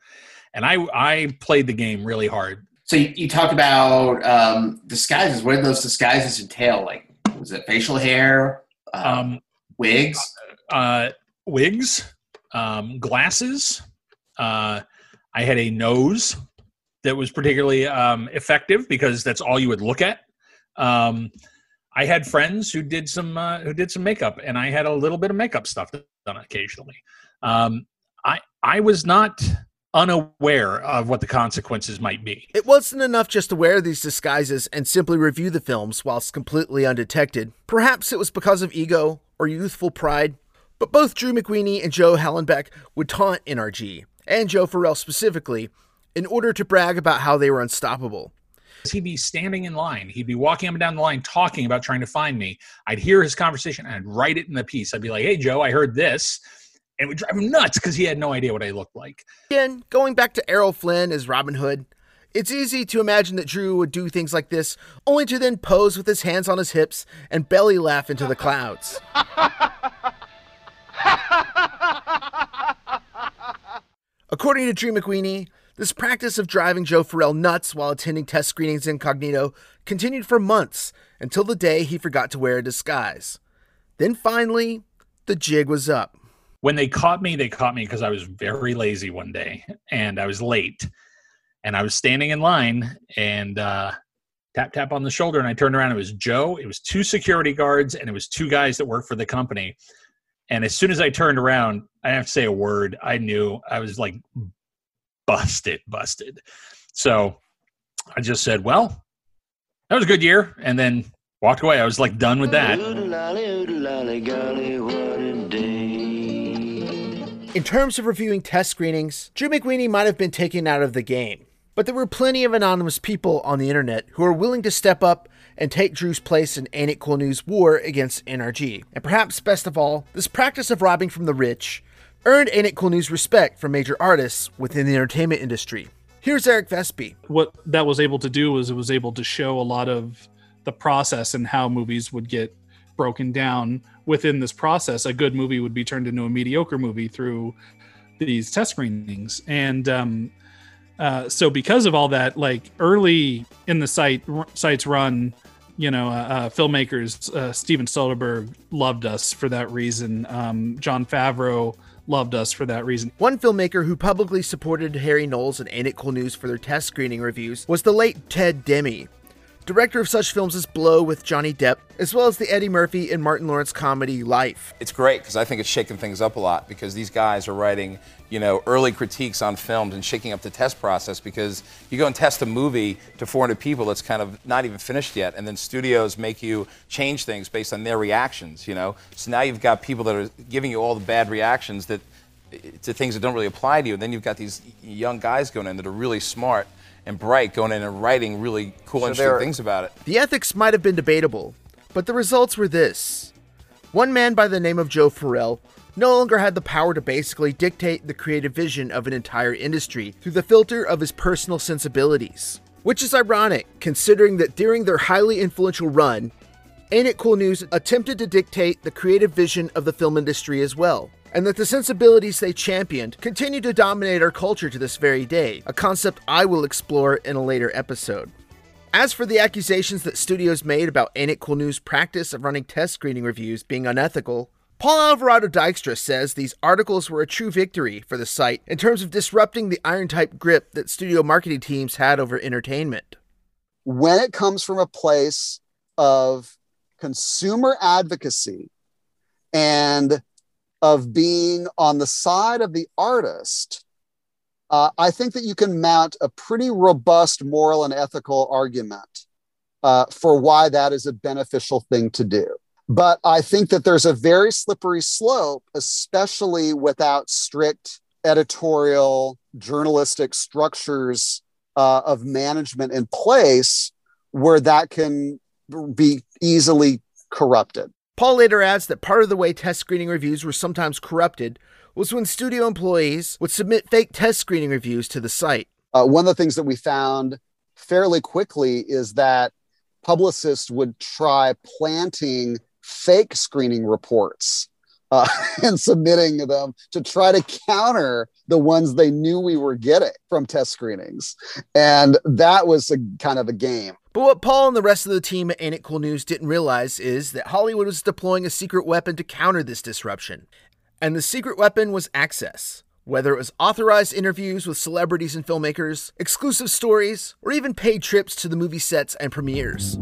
And I, I played the game really hard. So you, you talked about um, disguises. What did those disguises entail? Like, was it facial hair, um, um, wigs? Uh, wigs, um, glasses. Uh, I had a nose that was particularly um, effective because that's all you would look at. Um, I had friends who did some uh, who did some makeup, and I had a little bit of makeup stuff done occasionally. Um, I I was not unaware of what the consequences might be. It wasn't enough just to wear these disguises and simply review the films whilst completely undetected. Perhaps it was because of ego or youthful pride, but both Drew McWeeny and Joe Hallenbeck would taunt N R G, and Joe Farrell specifically, in order to brag about how they were unstoppable. He'd be standing in line. He'd be walking up and down the line talking about trying to find me. I'd hear his conversation and I'd write it in the piece. I'd be like, hey, Joe, I heard this. And it would drive him nuts because he had no idea what I looked like. Again, going back to Errol Flynn as Robin Hood, it's easy to imagine that Drew would do things like this, only to then pose with his hands on his hips and belly laugh into the clouds. According to Drew McWeeny, this practice of driving Joe Farrell nuts while attending test screenings incognito continued for months until the day he forgot to wear a disguise. Then finally, the jig was up. When they caught me, they caught me because I was very lazy one day and I was late. And I was standing in line and uh, tap, tap on the shoulder. And I turned around. It was Joe. It was two security guards and it was two guys that worked for the company. And as soon as I turned around, I didn't have to say a word. I knew I was like busted, busted. So I just said, well, that was a good year. And then walked away. I was like done with that. In terms of reviewing test screenings, Drew McWeeny might have been taken out of the game. But there were plenty of anonymous people on the internet who were willing to step up and take Drew's place in Ain't It Cool News' war against N R G. And perhaps best of all, this practice of robbing from the rich earned Ain't It Cool News respect from major artists within the entertainment industry. Here's Eric Vespi. What that was able to do was it was able to show a lot of the process and how movies would get broken down within this process. A good movie would be turned into a mediocre movie through these test screenings. And um, uh, so because of all that, like early in the site site's run, you know, uh, uh, filmmakers, uh, Steven Soderbergh loved us for that reason. Um, Jon Favreau loved us for that reason. One filmmaker who publicly supported Harry Knowles and Ain't It Cool News for their test screening reviews was the late Ted Demme, director of such films as Blow with Johnny Depp, as well as the Eddie Murphy and Martin Lawrence comedy Life. It's great because I think it's shaking things up a lot because these guys are writing, you know, early critiques on films and shaking up the test process because you go and test a movie to four hundred people that's kind of not even finished yet, and then studios make you change things based on their reactions, you know. So now you've got people that are giving you all the bad reactions that to things that don't really apply to you, and then you've got these young guys going in that are really smart and bright, going in and writing really cool, so interesting things about it. The ethics might have been debatable, but the results were this. One man by the name of Joe Farrell no longer had the power to basically dictate the creative vision of an entire industry through the filter of his personal sensibilities. Which is ironic, considering that during their highly influential run, Ain't It Cool News attempted to dictate the creative vision of the film industry as well, and that the sensibilities they championed continue to dominate our culture to this very day, a concept I will explore in a later episode. As for the accusations that studios made about Ain't It Cool News' practice of running test screening reviews being unethical, Paul Alvarado Dykstra says these articles were a true victory for the site in terms of disrupting the iron-type grip that studio marketing teams had over entertainment. When it comes from a place of consumer advocacy and of being on the side of the artist, uh, I think that you can mount a pretty robust moral and ethical argument uh, for why that is a beneficial thing to do. But I think that there's a very slippery slope, especially without strict editorial, journalistic structures uh, of management in place, where that can be easily corrupted. Paul later adds that part of the way test screening reviews were sometimes corrupted was when studio employees would submit fake test screening reviews to the site. Uh, one of the things that we found fairly quickly is that publicists would try planting fake screening reports uh, and submitting them to try to counter the ones they knew we were getting from test screenings. And that was a kind of a game. But what Paul and the rest of the team at Ain't It Cool News didn't realize is that Hollywood was deploying a secret weapon to counter this disruption. And the secret weapon was access. Whether it was authorized interviews with celebrities and filmmakers, exclusive stories, or even paid trips to the movie sets and premieres.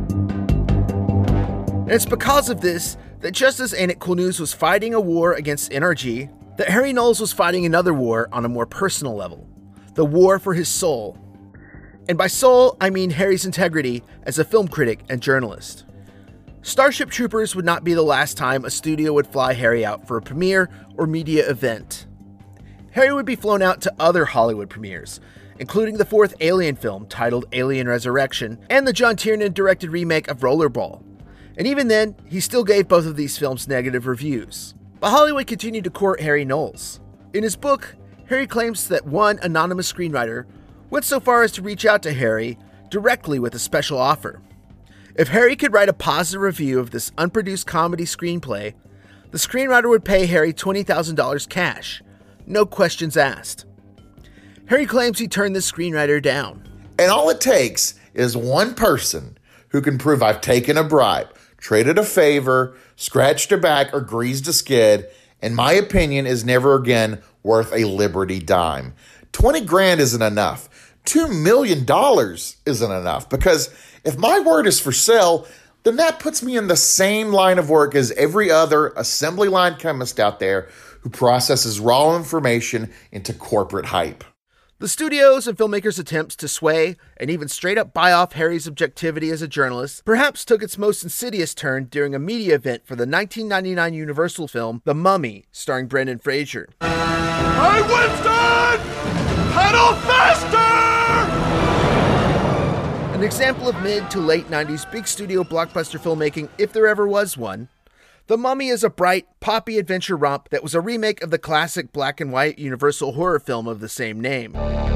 And it's because of this that just as Ain't It Cool News was fighting a war against N R G, that Harry Knowles was fighting another war on a more personal level. The war for his soul. And by soul, I mean Harry's integrity as a film critic and journalist. Starship Troopers would not be the last time a studio would fly Harry out for a premiere or media event. Harry would be flown out to other Hollywood premieres, including the fourth Alien film titled Alien Resurrection and the John Tiernan directed remake of Rollerball. And even then, he still gave both of these films negative reviews. But Hollywood continued to court Harry Knowles. In his book, Harry claims that one anonymous screenwriter went so far as to reach out to Harry directly with a special offer. If Harry could write a positive review of this unproduced comedy screenplay, the screenwriter would pay Harry twenty thousand dollars cash. No questions asked. Harry claims he turned this screenwriter down. And all it takes is one person who can prove I've taken a bribe, traded a favor, scratched a back, or greased a skid, and my opinion is never again worth a Liberty dime. twenty grand isn't enough. two million dollars isn't enough, because if my word is for sale, then that puts me in the same line of work as every other assembly line chemist out there who processes raw information into corporate hype. The studio's and filmmakers' attempts to sway and even straight up buy off Harry's objectivity as a journalist perhaps took its most insidious turn during a media event for the nineteen ninety-nine Universal film The Mummy, starring Brendan Fraser. Hey, Winston! Pedal faster! An example of mid to late nineties big studio blockbuster filmmaking, if there ever was one. The Mummy is a bright, poppy adventure romp that was a remake of the classic black and white Universal horror film of the same name.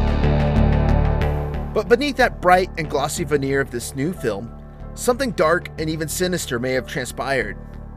But beneath that bright and glossy veneer of this new film, something dark and even sinister may have transpired.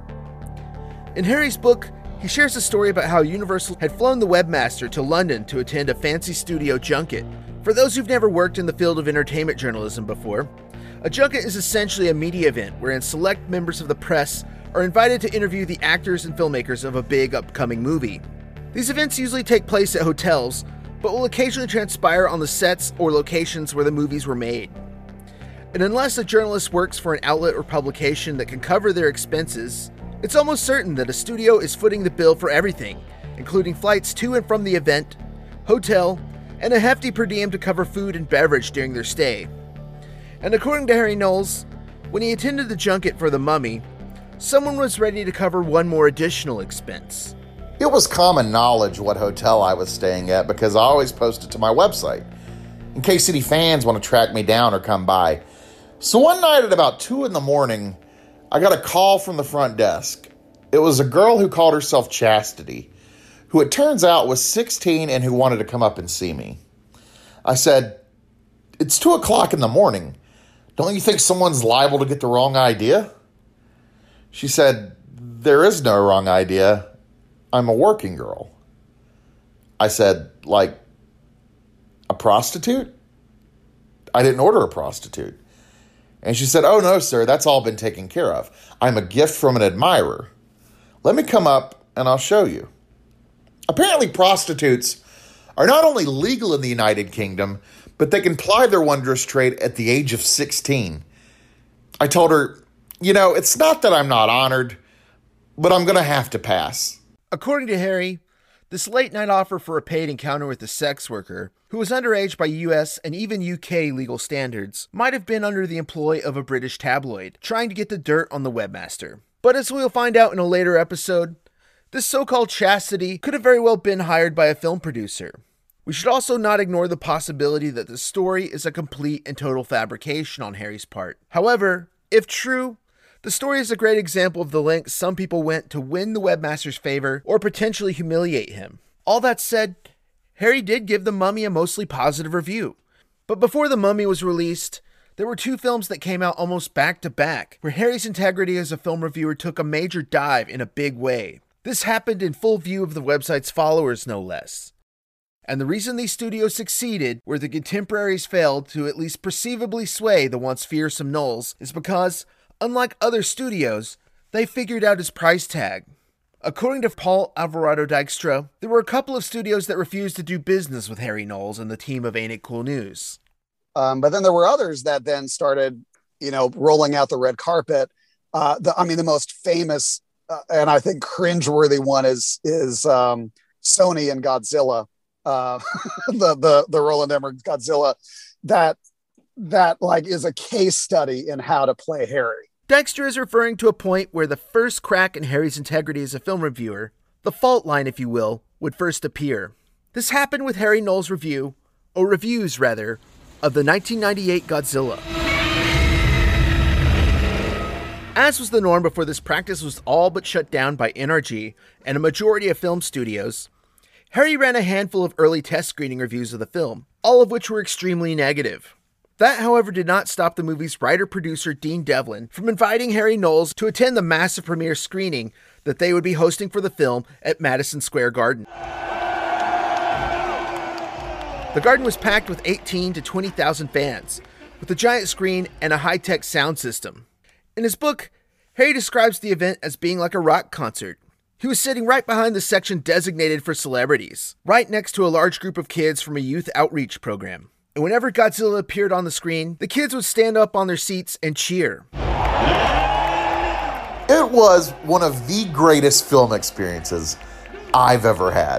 In Harry's book, he shares a story about how Universal had flown the webmaster to London to attend a fancy studio junket. For those who've never worked in the field of entertainment journalism before, a junket is essentially a media event wherein select members of the press are invited to interview the actors and filmmakers of a big upcoming movie. These events usually take place at hotels, but will occasionally transpire on the sets or locations where the movies were made. And unless a journalist works for an outlet or publication that can cover their expenses, it's almost certain that a studio is footing the bill for everything, including flights to and from the event, hotel, and a hefty per diem to cover food and beverage during their stay. And according to Harry Knowles, when he attended the junket for The Mummy, someone was ready to cover one more additional expense. It was common knowledge what hotel I was staying at because I always posted to my website, in case any fans want to track me down or come by. So one night at about two in the morning, I got a call from the front desk. It was a girl who called herself Chastity, who it turns out was sixteen and who wanted to come up and see me. I said, "It's two o'clock in the morning. Don't you think someone's liable to get the wrong idea?" She said, "There is no wrong idea. I'm a working girl." I said, "Like a prostitute?" I didn't order a prostitute. And she said, "Oh, no, sir, that's all been taken care of. I'm a gift from an admirer. Let me come up and I'll show you." Apparently, prostitutes are not only legal in the United Kingdom, but they can ply their wondrous trade at the age of sixteen. I told her, "You know, it's not that I'm not honored, but I'm going to have to pass." According to Harry, this late-night offer for a paid encounter with a sex worker, who was underage by U S and even U K legal standards, might have been under the employ of a British tabloid, trying to get the dirt on the webmaster. But as we'll find out in a later episode, this so-called Chastity could have very well been hired by a film producer. We should also not ignore the possibility that the story is a complete and total fabrication on Harry's part. However, if true, the story is a great example of the lengths some people went to win the webmaster's favor or potentially humiliate him. All that said, Harry did give The Mummy a mostly positive review. But before The Mummy was released, there were two films that came out almost back to back, where Harry's integrity as a film reviewer took a major dive in a big way. This happened in full view of the website's followers, no less. And the reason these studios succeeded where the contemporaries failed to at least perceivably sway the once fearsome Knowles is because, unlike other studios, they figured out his price tag. According to Paul Alvarado Dykstra, there were a couple of studios that refused to do business with Harry Knowles and the team of Ain't It Cool News. Um, but then there were others that then started, you know, rolling out the red carpet. Uh, the, I mean, the most famous uh, and I think cringeworthy one is is um, Sony and Godzilla, uh, the the the Roland Emmerich Godzilla, that that like is a case study in how to play Harry. Dykstra is referring to a point where the first crack in Harry's integrity as a film reviewer, the fault line, if you will, would first appear. This happened with Harry Knowles' review, or reviews rather, of the nineteen ninety-eight Godzilla. As was the norm before this practice was all but shut down by N R G and a majority of film studios, Harry ran a handful of early test screening reviews of the film, all of which were extremely negative. That, however, did not stop the movie's writer-producer Dean Devlin from inviting Harry Knowles to attend the massive premiere screening that they would be hosting for the film at Madison Square Garden. The garden was packed with eighteen to twenty thousand fans, with a giant screen and a high-tech sound system. In his book, Harry describes the event as being like a rock concert. He was sitting right behind the section designated for celebrities, right next to a large group of kids from a youth outreach program. And whenever Godzilla appeared on the screen, the kids would stand up on their seats and cheer. It was one of the greatest film experiences I've ever had.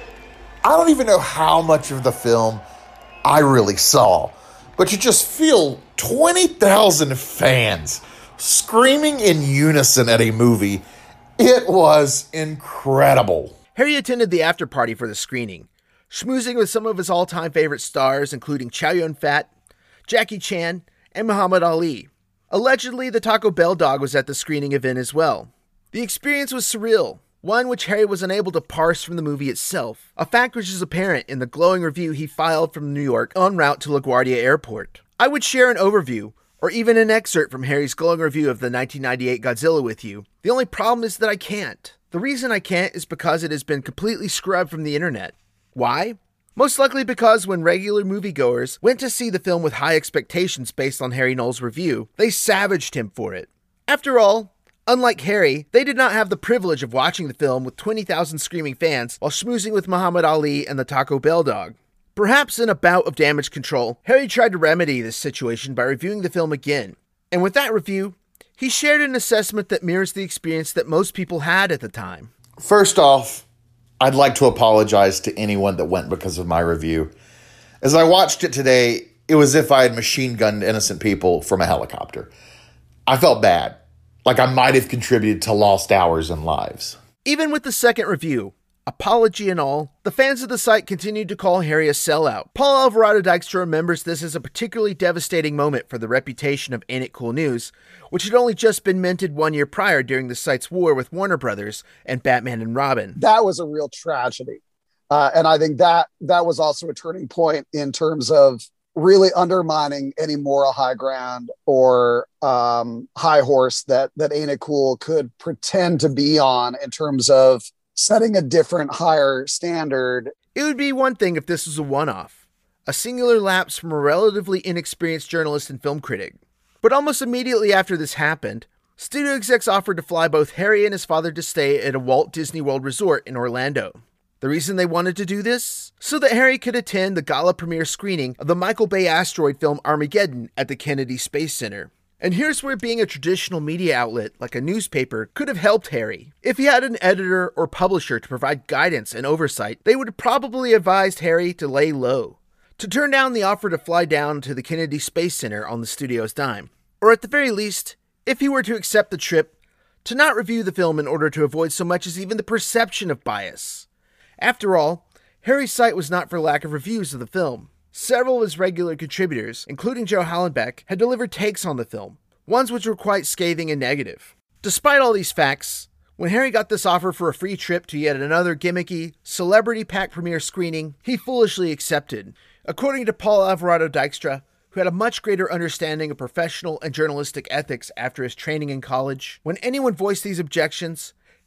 I don't even know how much of the film I really saw, but you just feel twenty thousand fans screaming in unison at a movie. It was incredible. Harry attended the after party for the screening, schmoozing with some of his all-time favorite stars, including Chow Yun-fat, Jackie Chan, and Muhammad Ali. Allegedly, the Taco Bell dog was at the screening event as well. The experience was surreal, one which Harry was unable to parse from the movie itself, a fact which is apparent in the glowing review he filed from New York en route to LaGuardia Airport. I would share an overview, or even an excerpt from Harry's glowing review of the nineteen ninety-eight Godzilla with you. The only problem is that I can't. The reason I can't is because it has been completely scrubbed from the internet. Why? Most likely because when regular moviegoers went to see the film with high expectations based on Harry Knowles' review, they savaged him for it. After all, unlike Harry, they did not have the privilege of watching the film with twenty thousand screaming fans while schmoozing with Muhammad Ali and the Taco Bell dog. Perhaps in a bout of damage control, Harry tried to remedy this situation by reviewing the film again. And with that review, he shared an assessment that mirrors the experience that most people had at the time. First off, I'd like to apologize to anyone that went because of my review. As I watched it today, it was as if I had machine gunned innocent people from a helicopter. I felt bad, like I might have contributed to lost hours and lives. Even with the second review, apology and all, the fans of the site continued to call Harry a sellout. Paul Alvarado Dykstra remembers this as a particularly devastating moment for the reputation of Ain't It Cool News, which had only just been minted one year prior during the site's war with Warner Brothers and Batman and Robin. That was a real tragedy. Uh, and I think that that was also a turning point in terms of really undermining any moral high ground or um, high horse that, that Ain't It Cool could pretend to be on in terms of setting a different, higher standard. It would be one thing if this was a one-off, a singular lapse from a relatively inexperienced journalist and film critic. But almost immediately after this happened, studio execs offered to fly both Harry and his father to stay at a Walt Disney World resort in Orlando. The reason they wanted to do this? So that Harry could attend the gala premiere screening of the Michael Bay asteroid film Armageddon at the Kennedy Space Center. And here's where being a traditional media outlet, like a newspaper, could have helped Harry. If he had an editor or publisher to provide guidance and oversight, they would have probably advised Harry to lay low, to turn down the offer to fly down to the Kennedy Space Center on the studio's dime. Or at the very least, if he were to accept the trip, to not review the film in order to avoid so much as even the perception of bias. After all, Harry's site was not for lack of reviews of the film. Several of his regular contributors, including Joe Hallenbeck, had delivered takes on the film, ones which were quite scathing and negative. Despite all these facts, when Harry got this offer for a free trip to yet another gimmicky, celebrity-packed premiere screening, he foolishly accepted. According to Paul Alvarado Dykstra, who had a much greater understanding of professional and journalistic ethics after his training in college, when anyone voiced these objections,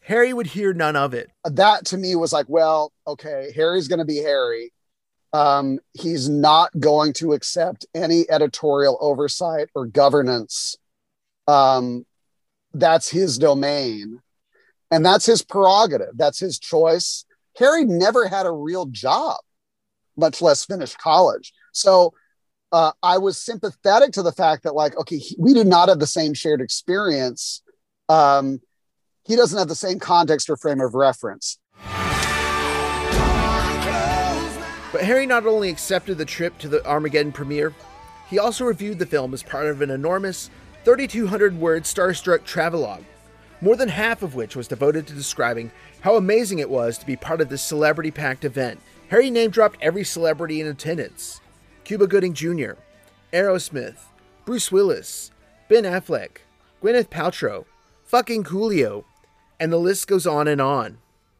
Harry would hear none of it. That to me was like, well, okay, Harry's going to be Harry. Um, he's not going to accept any editorial oversight or governance. Um, that's his domain. And that's his prerogative. That's his choice. Harry never had a real job, much less finish college. So uh, I was sympathetic to the fact that, like, okay, he, we do not have the same shared experience. Um, he doesn't have the same context or frame of reference. But Harry not only accepted the trip to the Armageddon premiere, he also reviewed the film as part of an enormous thirty-two hundred word Starstruck travelogue, more than half of which was devoted to describing how amazing it was to be part of this celebrity-packed event. Harry name-dropped every celebrity in attendance: Cuba Gooding Junior, Aerosmith, Bruce Willis, Ben Affleck, Gwyneth Paltrow, fucking Coolio, and the list goes on and on.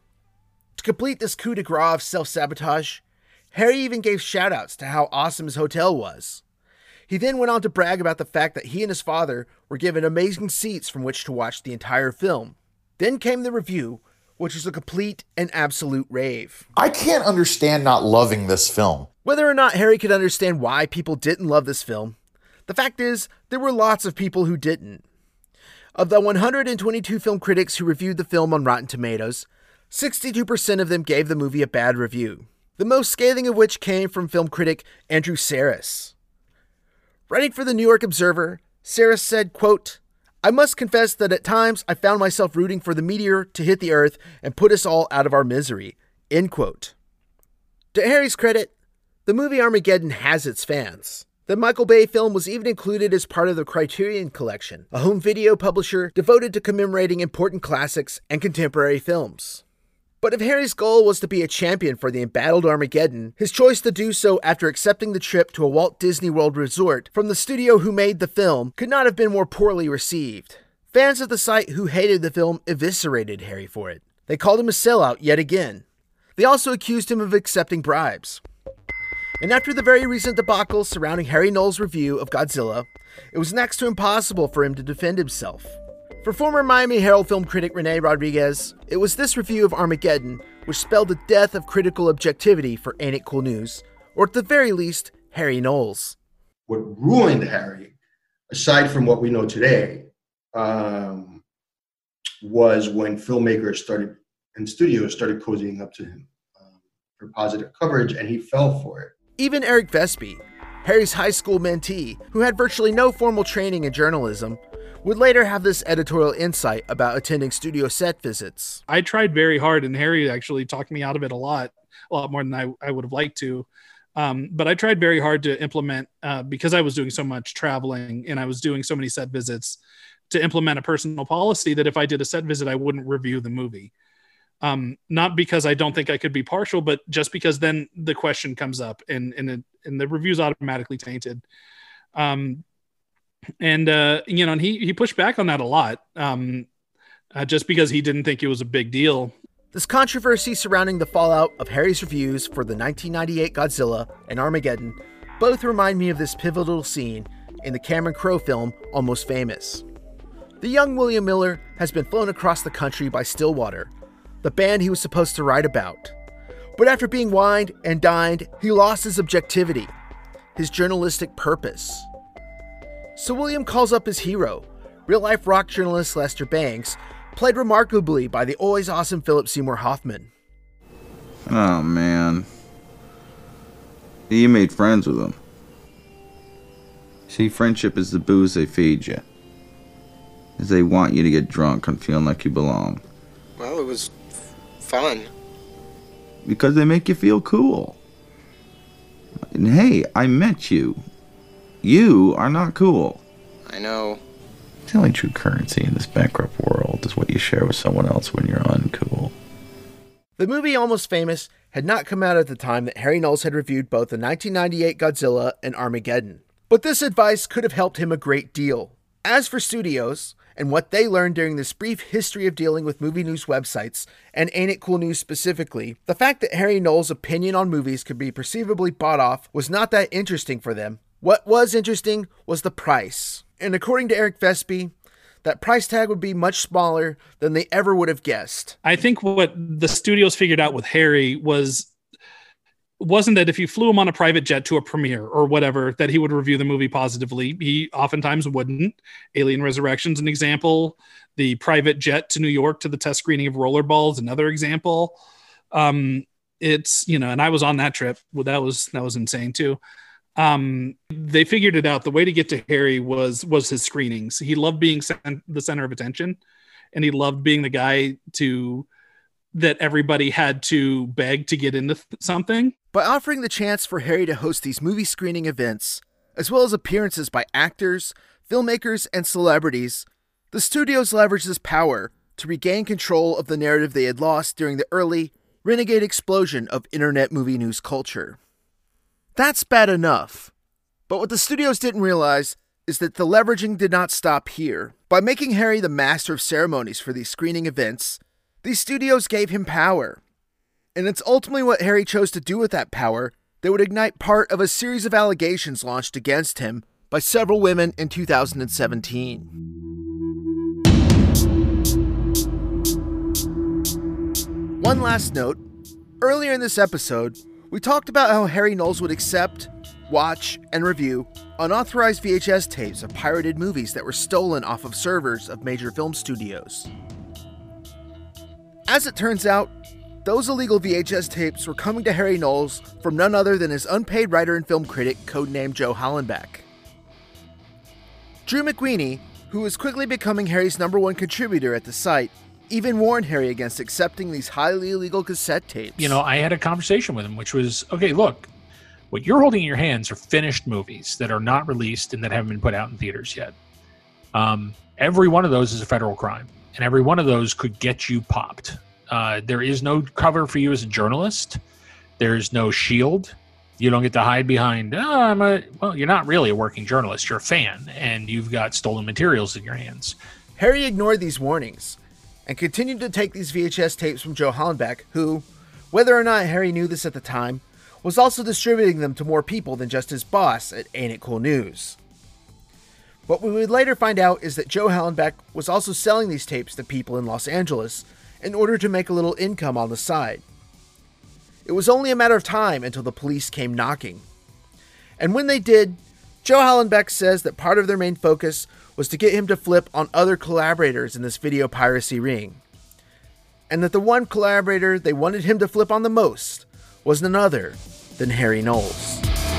To complete this coup de grace of self-sabotage, Harry even gave shout-outs to how awesome his hotel was. He then went on to brag about the fact that he and his father were given amazing seats from which to watch the entire film. Then came the review, which was a complete and absolute rave. I can't understand not loving this film. Whether or not Harry could understand why people didn't love this film, the fact is, there were lots of people who didn't. Of the one hundred twenty-two film critics who reviewed the film on Rotten Tomatoes, sixty-two percent of them gave the movie a bad review, the most scathing of which came from film critic Andrew Sarris. Writing for the New York Observer, Sarris said, quote, "I must confess that at times I found myself rooting for the meteor to hit the earth and put us all out of our misery," end quote. To Harry's credit, the movie Armageddon has its fans. The Michael Bay film was even included as part of the Criterion Collection, a home video publisher devoted to commemorating important classics and contemporary films. But if Harry's goal was to be a champion for the embattled Armageddon, his choice to do so after accepting the trip to a Walt Disney World resort from the studio who made the film could not have been more poorly received. Fans of the site who hated the film eviscerated Harry for it. They called him a sellout yet again. They also accused him of accepting bribes. And after the very recent debacle surrounding Harry Knowles' review of Godzilla, it was next to impossible for him to defend himself. For former Miami Herald film critic Rene Rodriguez, it was this review of Armageddon which spelled the death of critical objectivity for Ain't It Cool News, or at the very least, Harry Knowles. What ruined Harry, aside from what we know today, um, was when filmmakers started and studios started cozying up to him um, for positive coverage, and he fell for it. Even Eric Vespe, Harry's high school mentee, who had virtually no formal training in journalism, would later have this editorial insight about attending studio set visits. I tried very hard, and Harry actually talked me out of it a lot, a lot more than I, I would have liked to. Um, but I tried very hard to implement, uh, because I was doing so much traveling and I was doing so many set visits, to implement a personal policy that if I did a set visit, I wouldn't review the movie. Um, not because I don't think I could be partial, but just because then the question comes up and, and, it, and the review's automatically tainted. Um, And, uh, you know, and he, he pushed back on that a lot, um, uh, just because he didn't think it was a big deal. This controversy surrounding the fallout of Harry's reviews for the nineteen ninety-eight Godzilla and Armageddon both remind me of this pivotal scene in the Cameron Crowe film Almost Famous. The young William Miller has been flown across the country by Stillwater, the band he was supposed to write about. But after being wined and dined, he lost his objectivity, his journalistic purpose. So William calls up his hero, real-life rock journalist Lester Bangs, played remarkably by the always awesome Philip Seymour Hoffman. Oh, man. You made friends with him. See, friendship is the booze they feed you. Is they want you to get drunk and feeling like you belong. Well, it was fun. Because they make you feel cool. And hey, I met you. You are not cool. I know. The only true currency in this bankrupt world is what you share with someone else when you're uncool. The movie Almost Famous had not come out at the time that Harry Knowles had reviewed both the nineteen ninety-eight Godzilla and Armageddon. But this advice could have helped him a great deal. As for studios, and what they learned during this brief history of dealing with movie news websites, and Ain't It Cool News specifically, the fact that Harry Knowles' opinion on movies could be perceivably bought off was not that interesting for them. What was interesting was the price. And according to Eric Vespe, that price tag would be much smaller than they ever would have guessed. I think what the studios figured out with Harry was wasn't that if you flew him on a private jet to a premiere or whatever, that he would review the movie positively. He oftentimes wouldn't. Alien Resurrection's an example. The private jet to New York to the test screening of Rollerball is another example. Um, it's, you know, and I was on that trip. Well, that was, that was insane too. Um, they figured it out. The way to get to Harry was, was his screenings. He loved being cent- the center of attention, and he loved being the guy to, that everybody had to beg to get into th- something. By offering the chance for Harry to host these movie screening events, as well as appearances by actors, filmmakers, and celebrities, the studios leveraged this power to regain control of the narrative they had lost during the early, renegade explosion of internet movie news culture. That's bad enough, but what the studios didn't realize is that the leveraging did not stop here. By making Harry the master of ceremonies for these screening events, these studios gave him power. And it's ultimately what Harry chose to do with that power that would ignite part of a series of allegations launched against him by several women in two thousand seventeen. One last note. Earlier in this episode, we talked about how Harry Knowles would accept, watch, and review unauthorized V H S tapes of pirated movies that were stolen off of servers of major film studios. As it turns out, those illegal V H S tapes were coming to Harry Knowles from none other than his unpaid writer and film critic, codenamed Joe Hallenbeck. Drew McWeeny, who was quickly becoming Harry's number one contributor at the site, even warned Harry against accepting these highly illegal cassette tapes. You know, I had a conversation with him, which was, okay, look, what you're holding in your hands are finished movies that are not released and that haven't been put out in theaters yet. Um, every one of those is a federal crime, and every one of those could get you popped. Uh, there is no cover for you as a journalist. There's no shield. You don't get to hide behind, oh, I'm a, well, you're not really a working journalist. You're a fan, and you've got stolen materials in your hands. Harry ignored these warnings and continued to take these V H S tapes from Joe Hallenbeck, who, whether or not Harry knew this at the time, was also distributing them to more people than just his boss at Ain't It Cool News. What we would later find out is that Joe Hallenbeck was also selling these tapes to people in Los Angeles in order to make a little income on the side. It was only a matter of time until the police came knocking. And when they did, Joe Hallenbeck says that part of their main focus was to get him to flip on other collaborators in this video piracy ring. And that the one collaborator they wanted him to flip on the most was none other than Harry Knowles.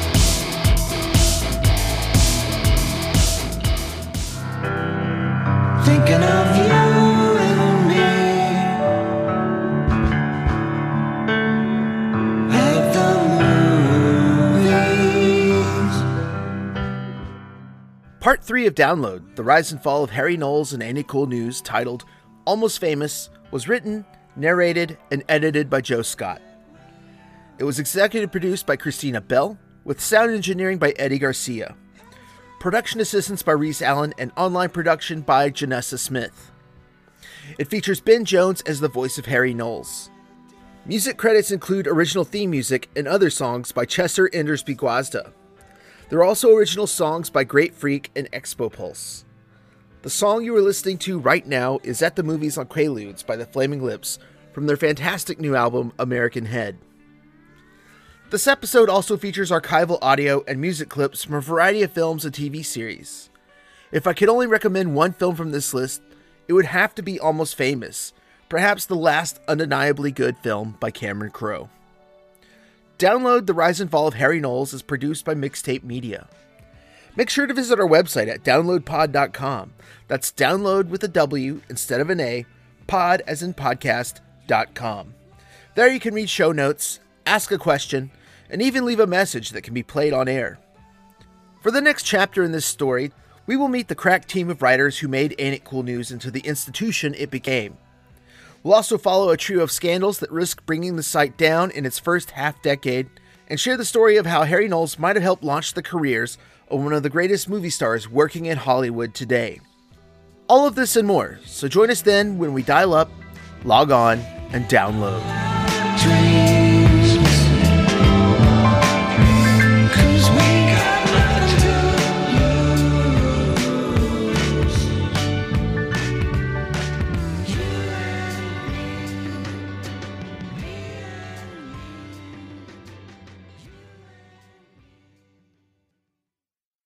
Thinking of you and me at the movies. Part three of Download, The Rise and Fall of Harry Knowles and Ain't It Cool News, titled Almost Famous, was written, narrated, and edited by Joe Scott. It was executive produced by Christina Bell, with sound engineering by Eddie Garcia. Production assistance by Reese Allen, and online production by Janessa Smith. It features Ben Jones as the voice of Harry Knowles. Music credits include original theme music and other songs by Chester Endersby Guazda. There are also original songs by Great Freak and Expo Pulse. The song you are listening to right now is At the Movies on Quaaludes by the Flaming Lips from their fantastic new album, American Head. This episode also features archival audio and music clips from a variety of films and T V series. If I could only recommend one film from this list, it would have to be Almost Famous, perhaps the last undeniably good film by Cameron Crowe. Download The Rise and Fall of Harry Knowles is produced by Mixtape Media. Make sure to visit our website at download pod dot com. That's download with a W instead of an A, pod as in podcast dot com. There you can read show notes, ask a question, and even leave a message that can be played on air. For the next chapter in this story, we will meet the crack team of writers who made Ain't It Cool News into the institution it became. We'll also follow a trio of scandals that risk bringing the site down in its first half-decade, and share the story of how Harry Knowles might have helped launch the careers of one of the greatest movie stars working in Hollywood today. All of this and more, so join us then when we dial up, log on, and download.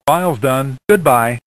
File's done. Goodbye.